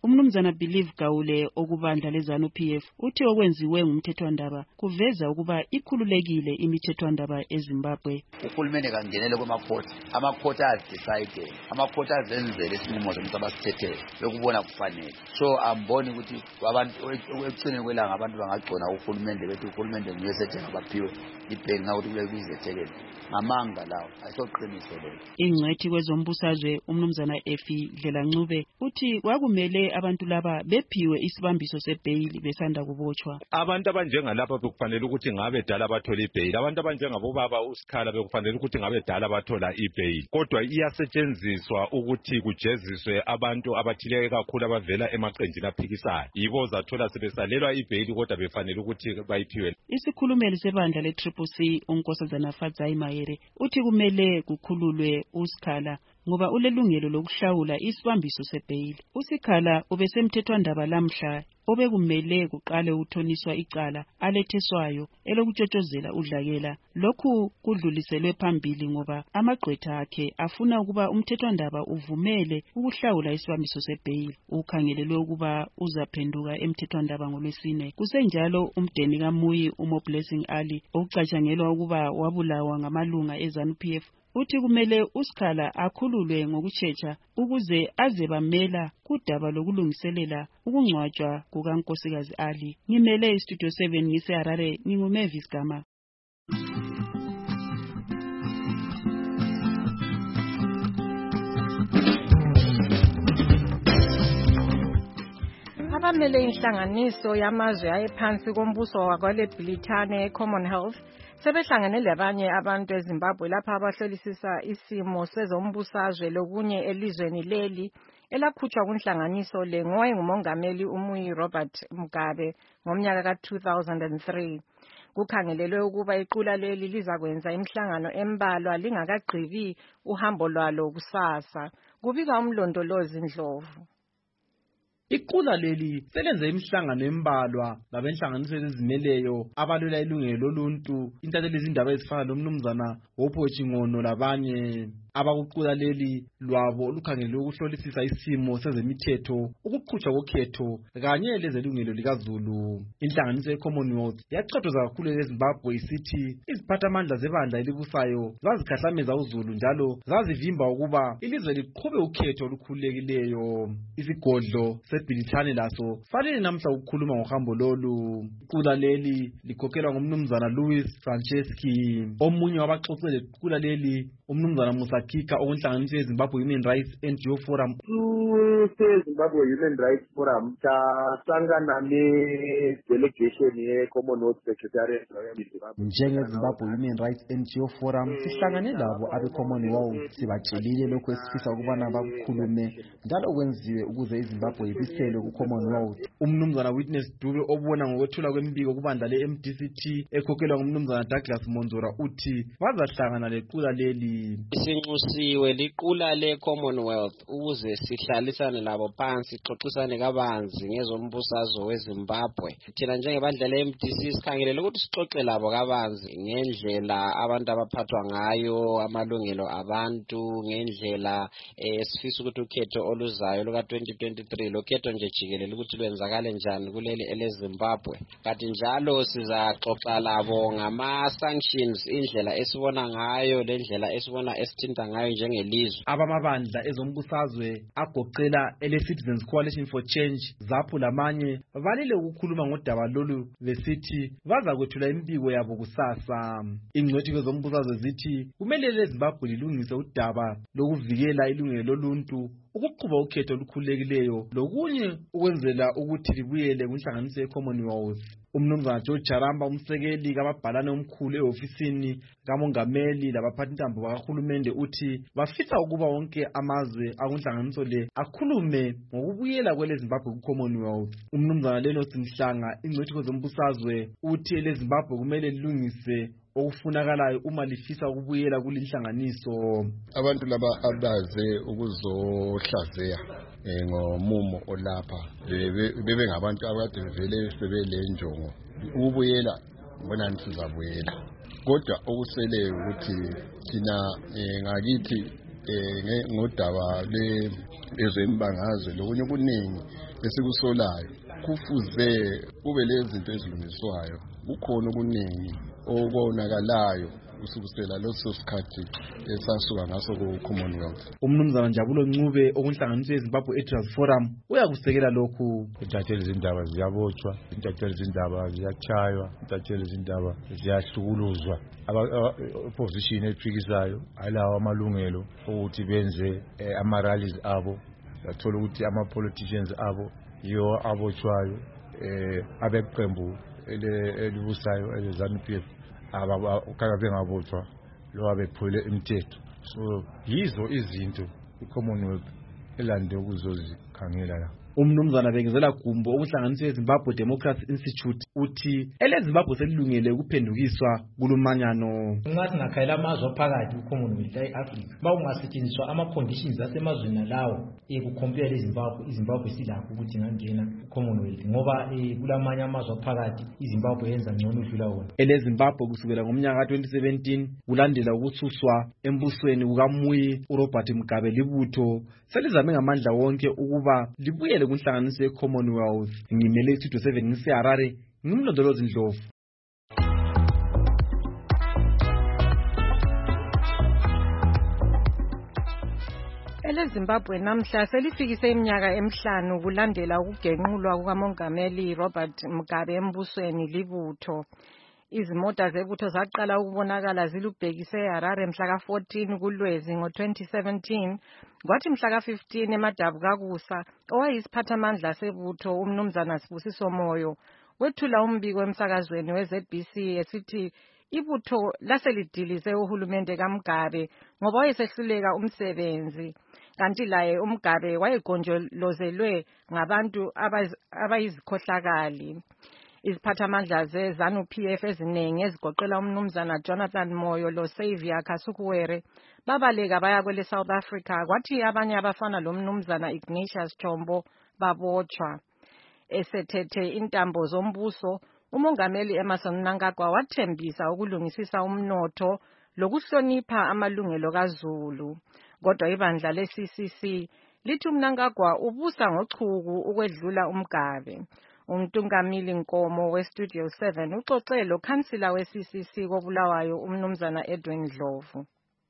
Umnumzana Believe Gawule okubandla leZANU-P F uthi okwenziwe ngumthethwandaba kuveza ukuba ikhululekile imithethwandaba eZimbabwe. Uhulumende kangenele kwamakhoti, amakhoti azidecide, amakhoti azenzele isinqumo somsabasithethe lokubona kufanele. So amboni ukuthi abantu ekucine kwelanga abantu bangagcona uhulumende bethi uhulumende nguyesethe ngabaphiwe ibhenki ukuthi kule kuzethekele. Ngamanga lawo ayisoqiniso leyo. Ingcwethi kwezombusazwe umnumzana Efi Dlelancube uthi kwakumele abantu laba bephiwe isibambiso sebhayili besanda kubotshwa. Abantu abanjengalapha bekufanele ukuthi ngabe dala bathola ibhayili, abantu abanjengabobaba uSikhala bekufanele ukuthi ngabe dala bathola ibhayili. Kodwa iyasetshenziswa ukuthi kujeziswe abantu abathile kakhulu abavela emaqenjini aphikisayo. Yibo zathola sebesalelwa ibhayili kodwa befanele ukuthi bayiphiwe. Isikhulumeli sebandla le-Triple C uNkosazana Fadzai Mayere uthi kumele kukhululwe uSikhala ngoba ulelungelo lokuhlawula isibambiso sebhayili. uSikhala ubesemthethwandaba lamhla obekumele kuqale uthoniswa icala aletheswayo elokutshotshozela udlakela. Lokhu kudluliselwe phambili ngoba amagqwetha akhe afuna ukuba umthethwandaba uvumele ukuhlawula isibambiso sebhayili. Ukhangelelwe ukuba uzaphenduka emthethwandaba ngolwesine. Kusenjalo umdeni kaMuyi uMo Blessing Ali okucatshangelwa ukuba wabulawa ngamalunga eZANU-P F uthi kumele uSikhala akhululwe ngokutshetsha ukuze aze bamela kudaba lokulungiselela ukungcwatshwa kukaNkosikazi Ali. Ngimele iStudio seven ngiseHarare, nginguMavis Gama. Abamele inhlanganiso yamazwe ayephansi kombuso wakwale Britane eCommonwealth sebehlangene labanye abantu eZimbabwe lapha abahlolisisa isimo sezombusazwe lokunye elizweni leli elakhutshwa kunhlanganiso le ngowayengumongameli uMuyi Robert Mugabe ngomnyaka ka two thousand three. Kukhangelelwe ukuba iqula leli lizakwenza imihlangano embalwa lingakagqibi uhambo lwalo kusasa. Kubika umlondolozi Ndlovu. Iqula leli selenze imihlangano embalwa labenhlanganiso ezizimeleyo abalwela ilungelo loluntu, intatheli izindaba ezifana nomnumzana Wopho Chingono labanye. Abakuqula leli lwabo olukhangelwe ukuhlolisisa isimo sezemithetho, ukuqhutshwa kokhetho kanye lezelungelo likaZulu. Inhlanganiso yeCommonwealth yaqhaqhoza kakhulu eZimbabwe isithi iziphathamandla zebandla elibusayo zazikhahlameza uZulu njalo zazivimba ukuba ilizwe liqhube ukhetho olukhululekileyo. Isigodlo seBritane laso fanele namhla ukukhuluma ngohambo lolu. Iqula leli likhokhelwa ngumnumzana Louis Franceschi. Omunye wabaxoxele iqula leli umnumzana Musa Kika okunhlanganiso yeZimbabwe Human Rights N G O Forum. Zimbabwe Human Rights Forum tasangana ne-delegation ye-Commonwealth Secretariat. Njenge-Zimbabwe Human Rights N G O Forum sihlangane labo abe-Commonwealth sibatshelile lokhu esifisa ukubana bakukhulume njalo kwenziwe ukuze iZimbabwe ibiselwe ku-Commonwealth. Umnumzana Witness Dube obona ngokwethula kwembiko kubandla le-M D C T ekhokhelwa ngumnumzana Douglas Monzora uthi bazahlangana lequla leli. Sinxusiwe liqula le-Commonwealth ukuze sihlalisane labo phansi sixoxisane kabanzi ngezombusazwe weZimbabwe. Thina njengebandla le-M D C sikhangelele ukuthi sixoxe labo kabanzi ngendlela abantu abaphathwa ngayo, amalungelo abantu, ngendlela esifisa ukuthi ukhetho oluzayo luka twenty twenty-three lokhetho nje jikelele ukuthi lwenzakale njani kuleli eleZimbabwe. Kanti njalo sizaxoxa labo ngama-sanctions, indlela esibona ngayo lendlela esibona esithinta ngayo njengelizwe. Abamabandla ezombusazwe agoqela ele-Citizens Coalition for Change ZAPU lamanye balile ukukhuluma ngodaba lolu besithi baza kwethula impiko yabo kusasa. Ingcwethi kwezombusazwe zithi kumele leZimbabwe lilungise udaba lokuvikela ilungelo loluntu, ukuqhuba ukhetho olukhululekileyo lokunye ukwenzela ukuthi libuyele kunhlanganiso ye-Commonwealth. Umnumzana George Charamba umsekeli kababhalane omkhulu ehofisini kamongameli labaphathintambo bakahulumende uthi bafisa ukuba wonke amazwe akunhlanganiso le akhulume ngokubuyela kweleZimbabwe ku-Commonwealth. Umnumzana Lennox Mhlanga ingcwethi kwezombusazwe uthi eleZimbabwe kumele lilungise okufunakalayo uma lifisa ukubuyela kulinhlanganiso. Abantu laba abaze ukuzohlazeya ngomumo olapha bebe ngabantu abade vele sebele njongo ukubuyela ngibona ngithi sizabuyela, kodwa okusele ukuthi thina ngakithi ngodaba lezembangazwe lokunye kuningi esikusolayo kufuze kube lezi zinto ezilungiswayo. Kukhona okuningi okonakalayo usukusela leso sikhathi esasuka ngaso ku-Commonwealth. Umnumzana Njabulo Ncube okunhlanganiswe eZimbabwe Editors Forum uyakusekela lokhu. Intatheli izindaba ziyabotshwa, intatheli izindaba ziyachaywa, intatheli izindaba ziyahlukuluzwa. Opposition ephikisayo alawo amalungelo ukuthi benze ama-rallies abo, yathola ukuthi ama-politicians abo yiwo abotshwayo, abeqembu elibusayo ele-ZANU-P F abakaka bengabotshwa lo abephule imithetho. So yizo izinto i-Commonwealth elande ukuzozikhangela la. Umnumzana Bekezela Gumbo okuhlanganiswe eZimbabwe Democracy Institute uthi eleZimbabwe selilungele ukuphendukiswa kulumanyano. Nxa singakhayela amazwe aphakathi ku-Commonwealth e-Africa bawungasetshenziswa ama-conditions asemazweni lawo ekucompare leZimbabwe, iZimbabwe silakho ukuthi ingangena ku-Commonwealth ngoba kulamanye amazwe aphakathi iZimbabwe yenza ngcono udlula wona. EleZimbabwe kusukela ngomnyaka ka twenty seventeen kulandela ukutsuswa embusweni kukaMuyi uRobert Mugabe libutho selizame ngamandla wonke ukuba libuyele kunhlanganiso ye-Commonwealth. Ngimele Studio seven ngiseHarare, ngimlondolozi Ndlovu. EleZimbabwe namhla selifikise iminyaka emihlanu kulandela ukugenqulwa kukamongameli Robert Mugabe embusweni libutho. Izimota zebutho zaqala ukubonakala zilubhekise eHarare mhla ka fourteen kuLwezi ngo twenty seventeen, kwathi mhla ka fifteen eMadabukakusa owayisiphathamandla sebutho umnumzana Sibusiso Moyo wethula umbiko emsakazweni we-Z B C esithi ibutho laselidilize uhulumende kaMugabe ngoba wayesehluleka umsebenzi, kanti laye uMugabe wayegonjolozelwe ngabantu abayizikhohlakali. Iziphathamandla ze-ZANU-P F eziningi ezigoqela umnumzana Jonathan Moyo lo Xavier Kasukuwere babaleka baya kwele South Africa, kwathi abanye abafana lo mnumzana Ignatius Chombo babotshwa. Esethethe intambo zombuso, umongameli Emmerson Mnangagwa wathembisa ukulungisisa umnotho lokuhlonipha amalungelo kaZulu. Kodwa ibandla le-C C C lithi uMnangagwa ubusa ngochuku ukwedlula uMugabe. Umtungamili Nkomo we-Studio seven uxoxe lo khansila we-C C C koBulawayo umnumzana Edwin Ndlovu.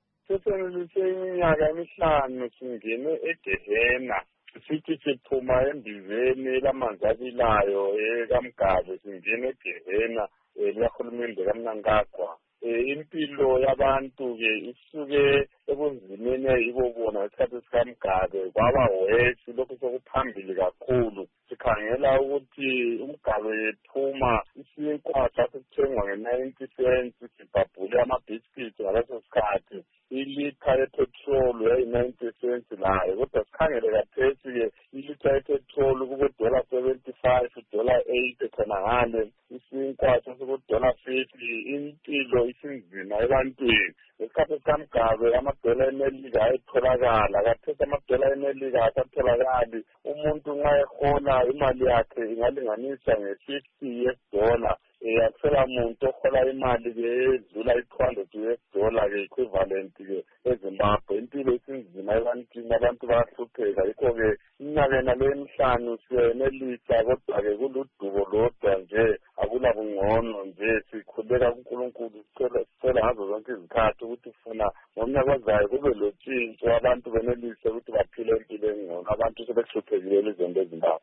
Seseminyaka emihlanu singene eGehena, sithi siphuma embizeni lamanzi abilayo ekaMugabe singene eGehena likahulumende kaMnangagwa. Impilo yabantu ke isuke ebunzimeni ayibobona isikhathi sikaMugabe kwaba wesi lokhu sokuphambili kakhulu. Sikhangela ukuthi uMugabe ephuma isinkwa sasithengwa nge-ninety cents, sibhabhule ama-biscuits ngaleso sikhathi, ilitha yepetrol yayi-ninety cents layo. Kodwa sikhangele kathesi-ke ilitha yepetrol kubo-dollar seventy-five, dollar eighty khona ngale, isinkwa sasikudolar fifty. Impilo isinzima ebantwini. Ngesikhathi sikaMugabe amadola emelika ayetholakala, kathesi amadola emelika asatholakali. Umuntu nxa ehola imali yakhe ingalinganiswa nge-fifty U S dollar. Akusela muntu ohola imali ke edlula i-two hundred U S dollar ke equivalent ke eZimbabwe. Impilo isinzima ebantwini, abantu bayahlupheka. Yikho-ke iminyakena le emihlanu siyenelisa, kodwa-ke kuludubo lodwa nje, akula bungcono nje. Sikhuleka kuNkulunkulu sicela ngazo zonke izikhathi ukuthi funa ngomnyaka ozayo kube lotshintsho, abantu benelise ukuthi baphile impilo engcono. Abantu sebehluphekile elizweni leZimbabwe.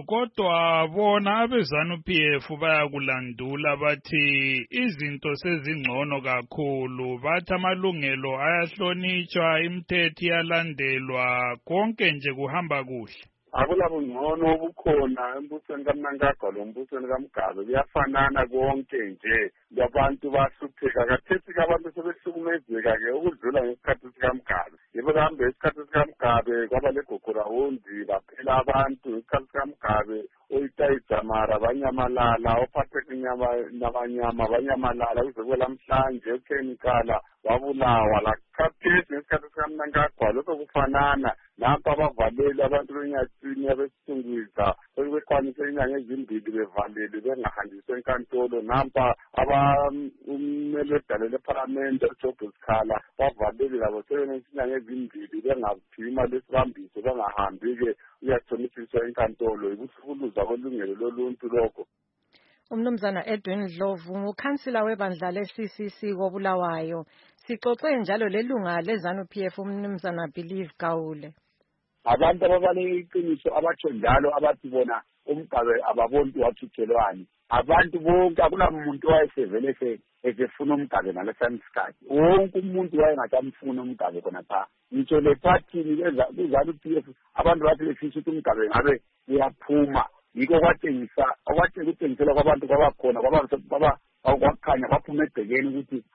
Kodwa bona abe-ZANU-P F bayakulandula bathi izinto sezingcono kakhulu, bathi amalungelo ayahlonitshwa, imithetho iyalandelwa, konke nje kuhamba kuhle. Akula bungcono obukhona embusweni kaMnangagwa lo mbusweni kaMugabe, kuyafanana konke nje. Abantu bahlupheka kathesi, abantu sebehlukumezeka-ke ukudlula ngesikhathi sikaMugabe. Yebo kahambe isikhathi sikaMugabe kwaba leGogorawundi baphela abantu. Isikhathi sikaMugabe oyitayijamara banyamalala, ophatheka nabanyama banyamalala, kuze kwelamhlanje eKhenikala wabulawa. Lakhathesi ngesikhathi sikaMnangagwa lokho kufanana. Lapha abavaleli abantu benyathini abesithungisa sebekwanise inyanga ezimbili bevalele bengahanjiswa enkantolo. Nampa abamele edalele ephalamende uJob Sikhala bavalele labo sebenezinyanga ezimbili bengaphiwa imali yesibambiso bengahambi-ke uyathonisiswa enkantolo. Yikuhlukuza kolungelo loluntu lokho. Umnumzana Edwin Dlovu ngukhansila webandla le-C C C koBulawayo. Sixoxe njalo lelunga le-ZANU-P F umnumzana Believe Gawule. Abantu ababaneqiniso abatsho njalo abathi bona umgabe ababontu wathuthelwani. Abantu bonke akunamuntu wayesevele esefuna umgabe ngalesami isikhathi. Wonke umuntu wayengathi amfuna umgabe khona pha. Ngitsho le party ku-ZANU-P F abantu bathi befisa ukuthi umgabe ngabe uyaphuma. Yiko kwatshengisa okwatshengisela kwabantu kwabakhona kwaba kwakukhanya kwaphuma ebhekeni ukuthi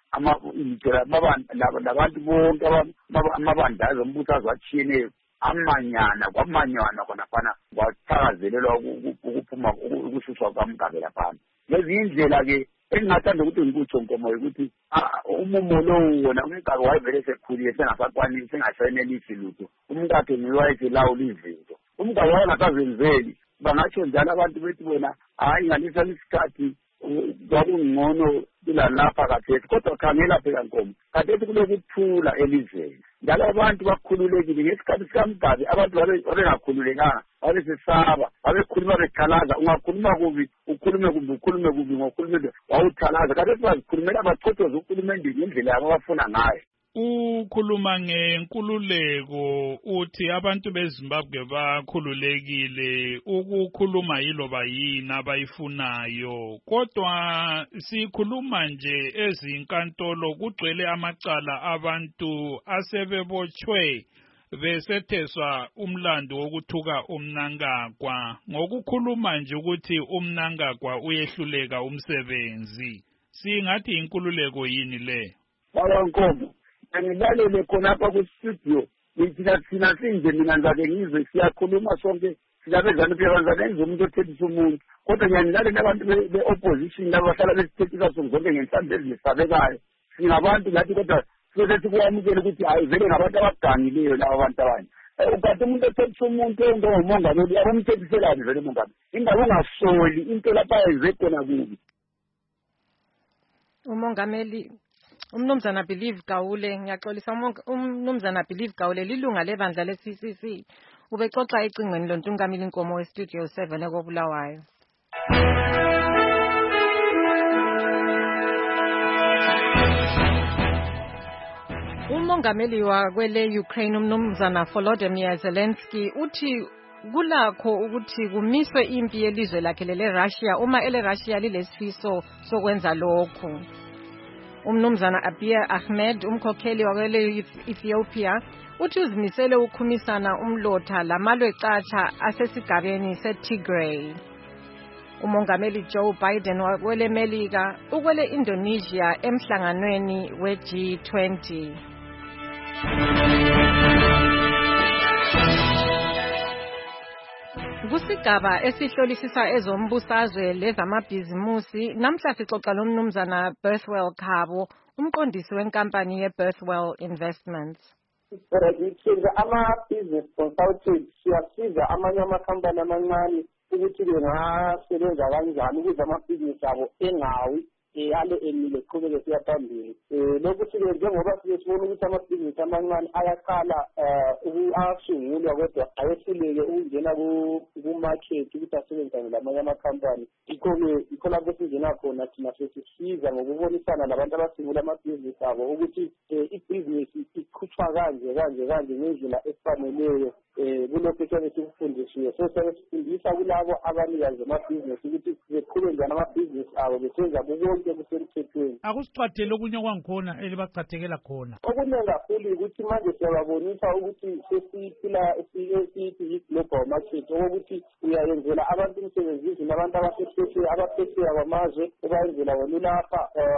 labantu bonke amabandazi ombuthazo atshiyeneyo amanyana kwamanyana khonaphana kwathakazelelwa ukuphuma ukususwa kwamgabe laphana. Lezi indlela-ke engingathanda ukuthi ngikutsho Nkomo ukuthi umumo lowo wona umgabe wayevele sekhulile sengasakwanisi sengasayenelisi lutho. Umkakhe nguye wayeselawula izinto. Umgabe wayengasazenzeli. Bangatsho njalo abantu bethi bona hayi ngalesami isikhathi kwakungcono kulalapha kathesi. Kodwa khangela phela Nkomo, kathesi kulokuthula elizweni. Njalo abantu bakhululekile ngesikhathi sikamgabe abantu babengakhululekanga, babesesaba, babekhuluma bekhalaza. Ungakhuluma kubi ukhulume kubi ukhulume kubi ngokhulume wawuthalaza. Kathesi bazikhulumela bachothoza uhulumende ngendlela yabo abafuna ngayo. Ukhuluma ngenkululeko uthi abantu beZimbabwe bakhululekile ukukhuluma yiloba yini abayifunayo, kodwa sikhuluma nje ezinkantolo kugcwele amacala abantu asebebotshwe besetheswa umlando wokuthuka uMnangagwa ngokukhuluma nje ukuthi uMnangagwa uyehluleka umsebenzi. Singathi inkululeko yini le? Baba Nkomo, angilalele khonapha ku-studio thina thina sinje mina ngizake ngizwe siyakhuluma sonke silabezana phela benza umuntu othethisa umuntu, kodwa ngiyanilalela abantu be-opposition labo bahlala besithethisa sonke ngenhlamvu ezinesabekayo. Singabantu nathi kodwa sibe sikuwamukela ukuthi hayi vele ngabantu abagangileyo labo abantu abanye. Kanti umuntu othethisa umuntu ongomongameli abamthethiselani vele umongameli? Ingabe ungasoli into lapha ayenze khona kubi. Umongameli umnumzana Believe Gawule, ngiyaxolisa umnumzana Believe Gawule lilunga lebandla le-C C C. Ubexoxa ecingweni loNtungamili Nkomo we-Studio seven ekoBulawayo. Umongameli wakwele Ukraine umnumzana Volodymyr Zelensky uthi kulakho ukuthi kumiswe impi yelizwe lakhe le-Russia uma ele-Russia lilesifiso sokwenza lokhu. Umnumzana Abiy Ahmed umkhokheli wakwele Ethiopia uthi uzimisele ukukhumisana umlotha lamalwe catsha asesigabeni seTigray. Umongameli Joe Biden wakwele Melika ukwele Indonesia emhlanganweni we-G twenty. Kusigaba esihlolisisa ezombusazwe lezamabhizimusi namhla sixoxa lomnumzana Birthwell Khabo, umqondisi wenkampani ye-Birthwell Investments. Siyenza ama-business consultants, siyasiza amanye amakhampani amancane ukuthi bengasebenza kanjani ukuze amabhizinisi abo engawi ale emile qhubeke siya phambili. Lokhu sike njengoba sike sibona ukuthi amabhizinisi amancane ayaqala asungulwa kodwa ayehluleke ukungena ku-market ukuthi asebenzane lamanye amakhampani. Yikho-ke yikho lapho singena khona thina sesisiza ngokubonisana labantu abasungula amabhizinisi abo ukuthi ibhizinisi iqhutshwa kanje kanje kanje ngendlela efaneleyo kulokho esiyabe sikufundisiwe. So siyasifundisa kulabo abanikazi bamabhizinisi ukuthi beqhube njani amabhizinisi abo besenza konke kusemthethweni. Akusicathele okunye kwangikhona elibacathekela khona. Okunye kakhulu ukuthi manje siyababonisa ukuthi sesiphila esithi yi-global market, okokuthi uyayenzela abantu umsebenzi nabantu abasephesheya abaphesheya kwamazwe ubayenzela wena lapha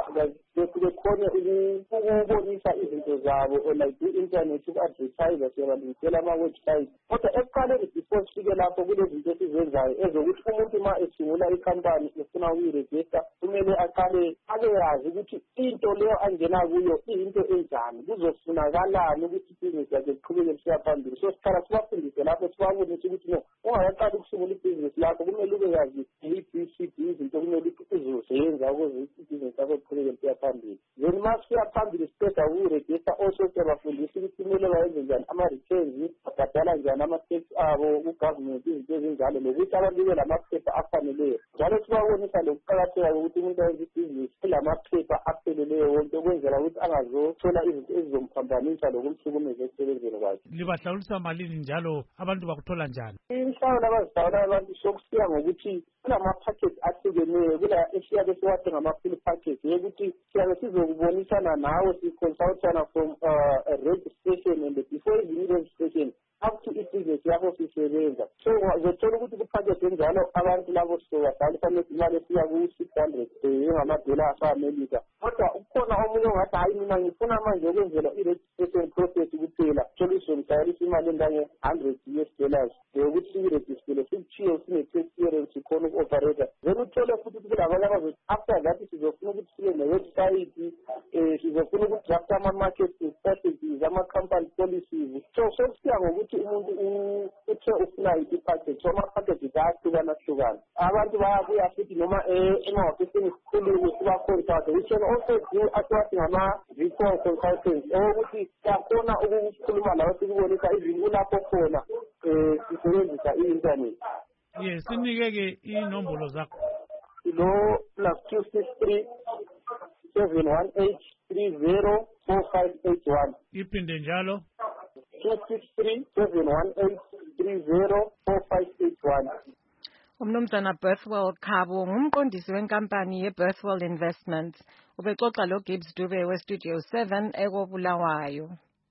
bekhone ukubonisa izinto zabo like ku-internet uku-advertise siyabalungisela ama-website kodwa ekuqaleni before sifike lapho kunezinto esizenzayo ezokuthi umuntu ma esungula ikhampani efuna ukuyirejista kumele aqale ake yazi ukuthi into leyo angena kuyo iyinto enjani kuzofunakalani ukuthi ibhizinisi yakhe iqhubeke kusiya phambili so siqala sibafundise lapho sibabonise ukuthi no ungakaqali ukusungula ibhizinisi lakho kumele ube yazi i-B C D izinto kumele uzozenza ukuze ibhizinisi yakho iqhubeke kusiya phambili then ma siya phambili siqeda ukuyirejista also siyabafundisa ukuthi kumele bayenze njani ama-returns babhadala njani ama-tax abo ku-government izinto ezinjalo nokuthi abantu bebe lamaphepha afaneleyo njalo sibabonisa lokuqakatheka kokuthi umuntu ayenze ibhizinisi elamaphepha apheleleyo wonke ukwenzela ukuthi angazothola izinto ezizomphambanisa lokumhlukumeza ekusebenzeni kwakhe. Libahlawulisa malini njalo abantu bakuthola njani? Inhlawulo abazihlawula abantu sokusiya ngokuthi kulama-package ahlukeneyo kula esiyabe siwathe ngama-full package yokuthi siyabe sizokubonisana nawe siconsultana from uh, a registration and before even registration up to ibhizinisi yakho sisebenza so uzothola ukuthi ku-package enjalo abantu labo sizobabhalisa imali esiya ku-six hundred engamadola ase-America kodwa ukhona omunye ongathi hayi mina ngifuna manje ukwenzela i-registration process kuphela thola izomhlayelisa imali engange-hundred U S dollars yokuthi siyirejistele sikuchiye sine-tax clearance khona uku-operator then uthole futhi ukuthi kulabanye abazothi after that sizofuna ukuthi sibe ne-website um sizofuna ukudrafta ama-market strategies ama-company policies so sokusiya ngokuthi umuntu uthe ufuna yiphi i-package so ama-packages ayahlukahlukana abantu bayabuya futhi noma emahhofisini sikhulume sibakhontathe we can also do asiwathi ngama-recall consultants okokuthi siyakhona ukukhuluma lawo sikubonisa even ulapho khona um sisebenzisa i-internet. Yes, sinike-ke inombolo zakho. Lo plus two six three seven one eight three zero four five eight one. Iphinde njalo. two six three seven one eight three zero four five eight one. Umnumzana Birthwell Khabo ngumqondisi wenkampani ye-Birthwell Investments. Ubexoxa lo Gibbs Dube we-Studio seven ekobulawayo.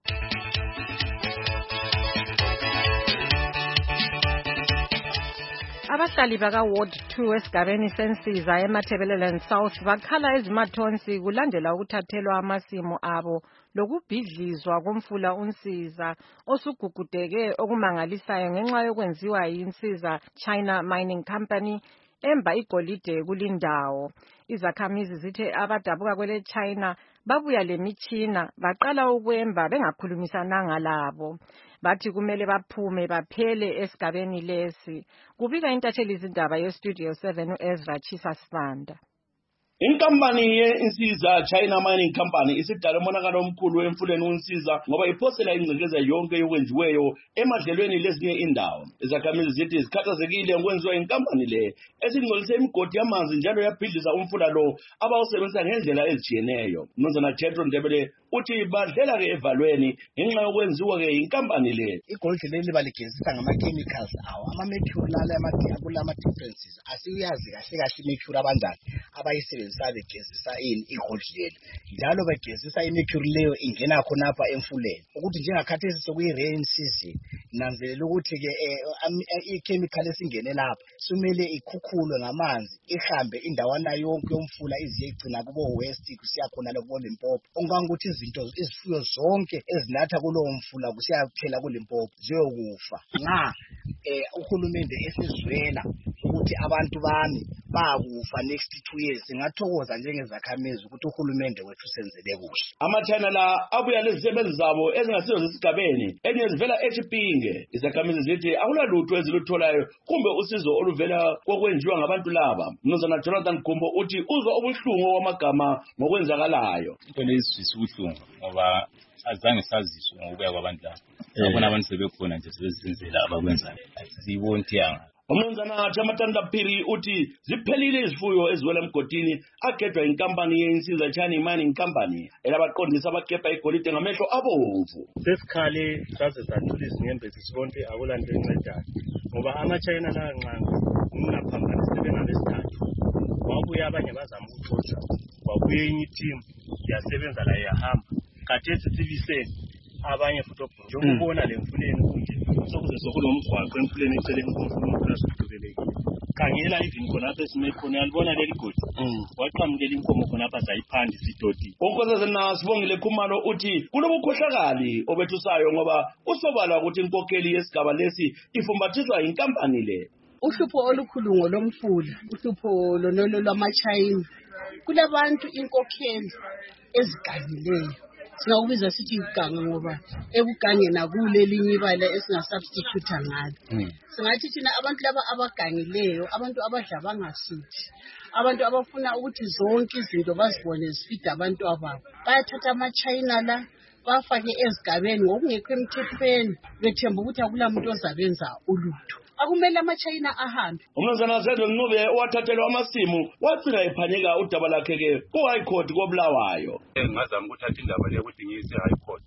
Abahlali baka Ward two esigabeni sensiza eMatabeleland South bakhala ezimathonsi kulandela ukuthathelwa amasimo abo lokubhidlizwa komfula unsiza osugugudeke okumangalisayo ngenxa yokwenziwa yinsiza China Mining Company emba igolide kulindawo. Izakhamizi zithe abadabuka kwele China babuya lemitshina baqala ukwemba bengakhulumisananga labo. Bathi kumele baphume baphele esigabeni lesi. Kubika intatheli izindaba ye-Studio seven u-Ezra Chisa Sibanda. Inkampani ye-Insiza China Mining Company isidala umonakalo omkhulu emfuleni uNsiza ngoba iphosela ingcekeza yonke yokwenziweyo emadlelweni lezinye indawo. Izakhamizi zithi zikhathazekile ngokwenziwa inkampani le esingcolise imigodi yamanzi njalo yabhidliza umfula lo abawusebenzisa ngendlela ezitshiyeneyo. Mnumzana Jethro Ndebele uthi badlela ke evalweni ngenxa yokwenziwa ke inkampani le. Igolide leli baligezisa ngama-chemicals awo ama-mercury lala kulama differences asiyazi kahle kahle i-mercury abanjani abayisebenzisa begezisa ini igolide leli njalo begezisa i-mercury leyo ingena khonapha emfuleni ukuthi njengakhathesi sokuyi-rain season nanzelela ukuthi ke i-chemical esingene lapha sumele ikhukhulwe ngamanzi ihambe indawana yonke yomfula iziye igcina kubo west kusiya khona kubo Limpopo ongangokuthi izinto izifuyo zonke ezinatha kulowo mfula kusiyaphela kuLimpopo ziyokufa nxa eh uhulumende esizwela ukuthi abantu bami bakufa next two years ngathokoza njengezakhamizi ukuthi uhulumende wethu senzele kuhle. Ama-China la abuya lezisebenzi zabo ezingasizo zesigabeni enye zivela eChipinge. Izakhamizi zithi akulalutho ezilutholayo kumbe usizo oluvela kokwenziwa ngabantu laba. Mnumzana Jonathan Gumbo uthi uzwa ubuhlungu wamagama ngokwenzakalayo. Into lezizwisa ubuhlungu ngoba azange saziswe ngokubuya kwabantu laba. Abona abantu sebekhona nje sebezenzela abakwenzayo. Asiziboni yanga. Umnumzana Chamatanda Phiri uthi ziphelile izifuyo eziwela emgodini agedwa inkampani ye-Insiza China Mining Company elabaqondisa abakepha igolide ngamehlo abomvu. Sesikhale saze sathula izinyembezi sonke akulanto encedayo ngoba ama-China la nqanga ngingaphambanisi bengalesithathu wabuya abanye bazama ukuxoxa wabuye enye team yasebenza la yahamba khathesi sibiseni abanye futhi njengokubona le mfuleni kunje sokuze sokunomgwaqo emfuleni eceleni komfula sokuqhubelekile khangela even khonapha esime khona yalibona leli godi waqhamukela inkomo khonapha zayiphanda isidodi. Unkosazana Sibongile Khumalo uthi kulobukhohlakali obethusayo ngoba usobala ukuthi inkokheli yesigaba lesi ifumbathiswa inkampani le. Uhlupho olukhulu ngolomfula, uhlupho lonolo lwamachayina. Kulabantu inkokheli ezigangileyo. Singakubiza sithi iganga ngoba ebugangeni akule linye ibala esingasubstitute ngalo. Singathi thina abantu laba abagangileyo, abantu abadla bangasithi, abantu abafuna ukuthi zonke izinto bazibone zifida abantu ababo. Bayathatha amachayina la bafake ezigabeni ngokungekho emthethweni bethemba ukuthi akulamuntu ozabenza ulutho. Akumele amachayina ahambe. Umnumzana Zedwe Ncube owathathelwa amasimu wagcina ephanyeka udaba lakhe ke ku-High Court koBulawayo. Ngazama ukuthatha indaba le ukuthi ngiyise High Court.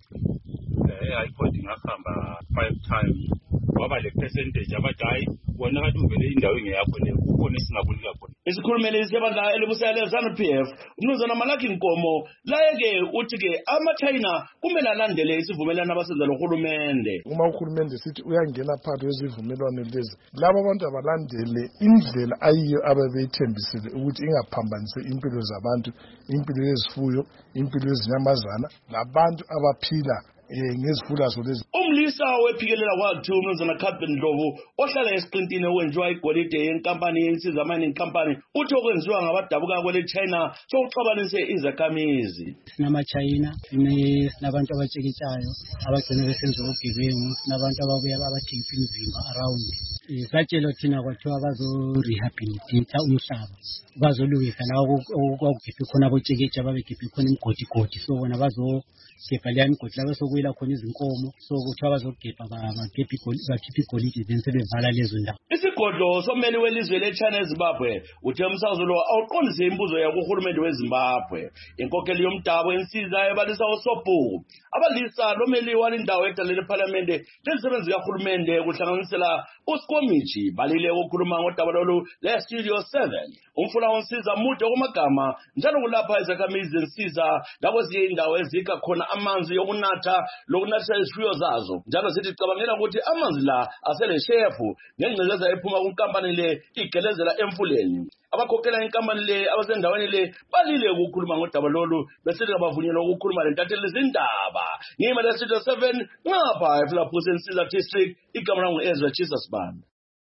Eh High Court ngahamba five times. Waba le percentage abathi hayi wona ngathi uvele indawo ingeyakho le kukhona esingakunika khona. Isikhulumeli sebandla elibusela Zanu P F umnumzana Malaki Nkomo layeke uthi ke ama-China kumele alandele isivumelwano abasenza nohulumende. Uma uhulumende sithi uyangena phakathi kwezivumelwano lezi labo abantu abalandele indlela ayiyo ababeyithembisile ukuthi ingaphambanise impilo zabantu, impilo yezifuyo, impilo yezinyamazana nabantu abaphila ngezifulazo lezi. Umlisa wephikelela kwakhe umnumzana Khabben Ndlovu ohlala esiqintini okwenziwa igolide yenkampani yensiza mining company uthi okwenziwa ngabadabuka kwele China sokuxabanise izakhamizi. Sinamachayina, sinabantu abatsheketshayo abagcina besenza ubugebengu, sinabantu ababuya abathengisa imizimba around. Satshelo thina kwathiwa bazo-rehabilitate umhlaba, bazolungisa la okwakugebhe khona abotsheketsha babegebhe khona imigodigodi, so bona bazogebha leya migodi la besokuyela khona izinkomo, so kuthiwa bazogebha bakhiphe igolide then sebevala lezo ndawo. Isigodlo someli welizwe le-China eZimbabwe uthe umsazolo awuqondise imbuzo yakho kuhulumende weZimbabwe. Inkokheli yomdabu ensiza ebalisa uSobhuku abalisa lomeli walindawo edalele eParliamente lezisebenzi kahulumende kuhlanganisela uSkomichi balile ukukhuluma ngodaba lolu le-Studio seven. Umfula wonsiza mude kumagama njalo kulapha izakhamizi zensiza labo ziye indawo ezikha khona amanzi yokunatha lokunathisa izifuyo zazo. Njalo sithi cabangela ukuthi amanzi la asele shefu ngengcekeza ephuma kunkampani le igelezela emfuleni. Abakhokhela inkampani le abasendaweni le balile ukukhuluma ngodaba lolu besithi abavunyelwa ukukhuluma lentatheli izindaba. Ngima le-Studio seven ngapha eFlapus Ensiza District igama langu Ezra Jesus Banda.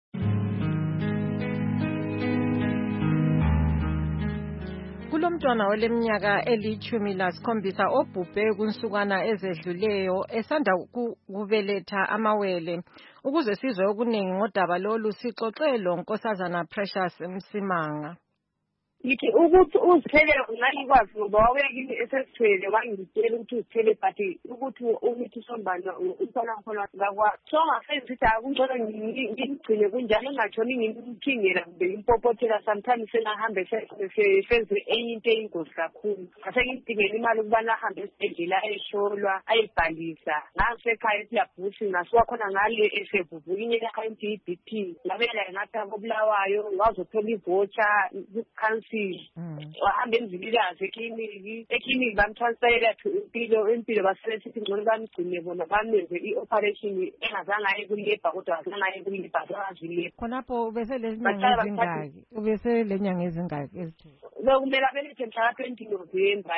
Kulomntwana oleminyaka elithumi lasikhombisa obhubhe kunsukwana ezedluleyo esanda kubeletha amawele. Ukuze sizwe okuningi ngodaba lolu sixoxe lo Nkosazana Precious Msimanga. Ngithi ukuthi uzithele ungalikwazi ngoba wawuyekile esesithwele wangitshela ukuthi uzithele but ukuthi ukuthi sombana umntwana khona ngakwa so ngasenze ukuthi akungcono ngigcine kunjalo engatshoni ngimphingela kumbe impopothela sometimes sengahambe senze enye into eyingozi kakhulu asengidingela imali ukubana ahambe esibhedlela ayehlolwa ayibhalisa ngasekhaya esiyabhuthi ngasuka khona ngale esevuvuka inye i-I B P ngabela ngathi akobulawayo ngazothola ivoucher kucancer wahambe emzilikazi ekliniki ekliniki bamtransferela to impilo impilo basebesithi ngcono bamgcine bona bamenze i-operation engazange aye kulebha kodwa azange aye kulebha azazilebha khonapho ubese lezinyanga ezingaki ubese lenyanga ezingaki ezithile bekumele abelethe mhla ka-twenty November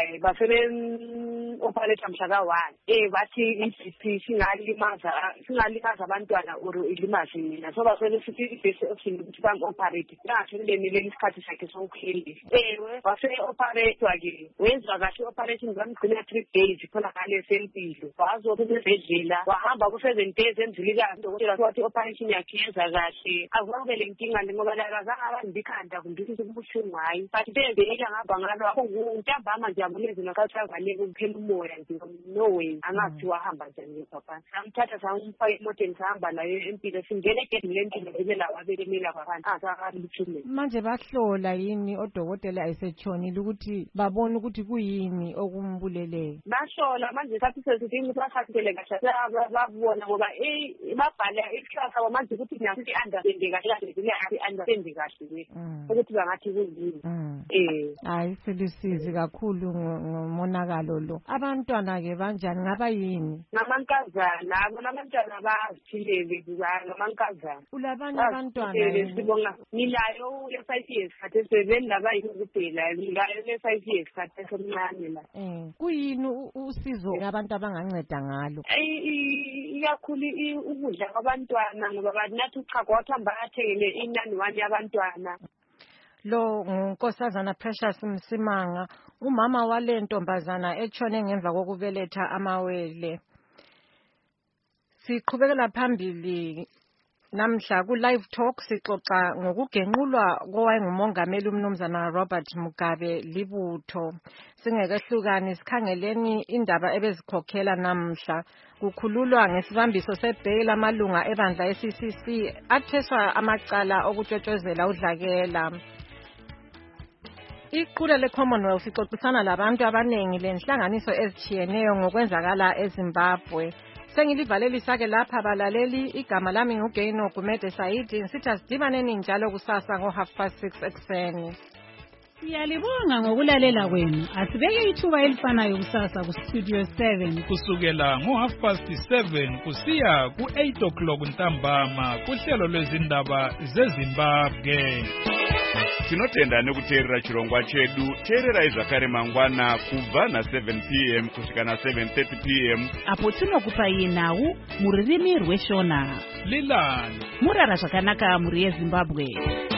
basebe-operate mhla ka-one eh bathi i-B P singalimaza singalimaza abantwana or ilimaze mina so basebe sithi i-best option ukuthi bam-operate ngathi kulemeleli isikhathi sakhe sokukheli ewe wase-operatwa-ke wenziwa kahle i-operation bamgcina three days khona ngale sempilo wazophuma esibhedlela wahamba ku-seven days emzilikazi udokotela wathi i-operation yakhe yenza kahle azange le nkinga le ngoba lakazange abambe ikhanda kundisise kubuhlungu hayi but bembeka ngapha ngalo ntambama nje ambulezi nakasavaleke ukuphela umoya nje no way angathi wahamba njani papa samthatha samfaka emoteni sahamba naye empilo singene egedini lempilo vele lawo abelemela kwabantu asakalithule manje bahlola yini odokotela ayisetshonile ukuthi babone ukuthi kuyini okumbuleleyo bahlola manje sathi sesithi ukuthi basathele kahle babona ngoba eh babhala iklasa kwamanje ukuthi nasithi understand kahle kahle ile understand kahle ukuthi bangathi kuyini eh eh hayi silusizi kakhulu ngomonakalo lo. Abantwana ke banjani ngaba yini? Ngamankazana, bona abantwana baziphilele ngamankazana. Ulabanye abantwana sibonga ngilayo le-five years kade sebendaba yikuphela ngilayo le-five years kade semncane la. Eh kuyini usizo abantu abanganceda ngalo? Iyakhulu ukudla kwabantwana ngoba banathi uchago wathamba athengele inani wani yabantwana. Lo unkosazana Precious Msimanga, umama wale ntombazana etshone ngemva kokubeletha amawele. Siqhubekela phambili namhla ku live talk sixoxa ngokugenqulwa kowayengumongameli umnumzana Robert Mugabe libutho. Singekehlukani sikhangeleni indaba ebezikhokhela namhla. Kukhululwa ngesibambiso sebail amalunga ebandla e-C C C atheswa amacala okutshotshozela udlakela. Iqula le-Commonwealth ixoxisana labantu abanengi lenhlanganiso ezitshiyeneyo ngokwenzakala eZimbabwe. Sengilivalelisa ke lapha balaleli, igama lami nguGeno Gumede Saidi, nsithi asidibaneni njalo kusasa ngo half past six ekseni. Siyalibonga ngokulalela kwenu. Asibeke ithuba elifanayo kusasa ku studio seven kusukela ngo half past seven kusiya ku eight o'clock ntambama kuhlelo lwezindaba zeZimbabwe. Tinotenda nekuteerera chirongwa chedu. Teerera zvakare mangwana kubva na seven p m kusvika na seven thirty p m apo tinokupa yenhau muririmi rweshona. Lilani murara zvakanaka muri yeZimbabwe.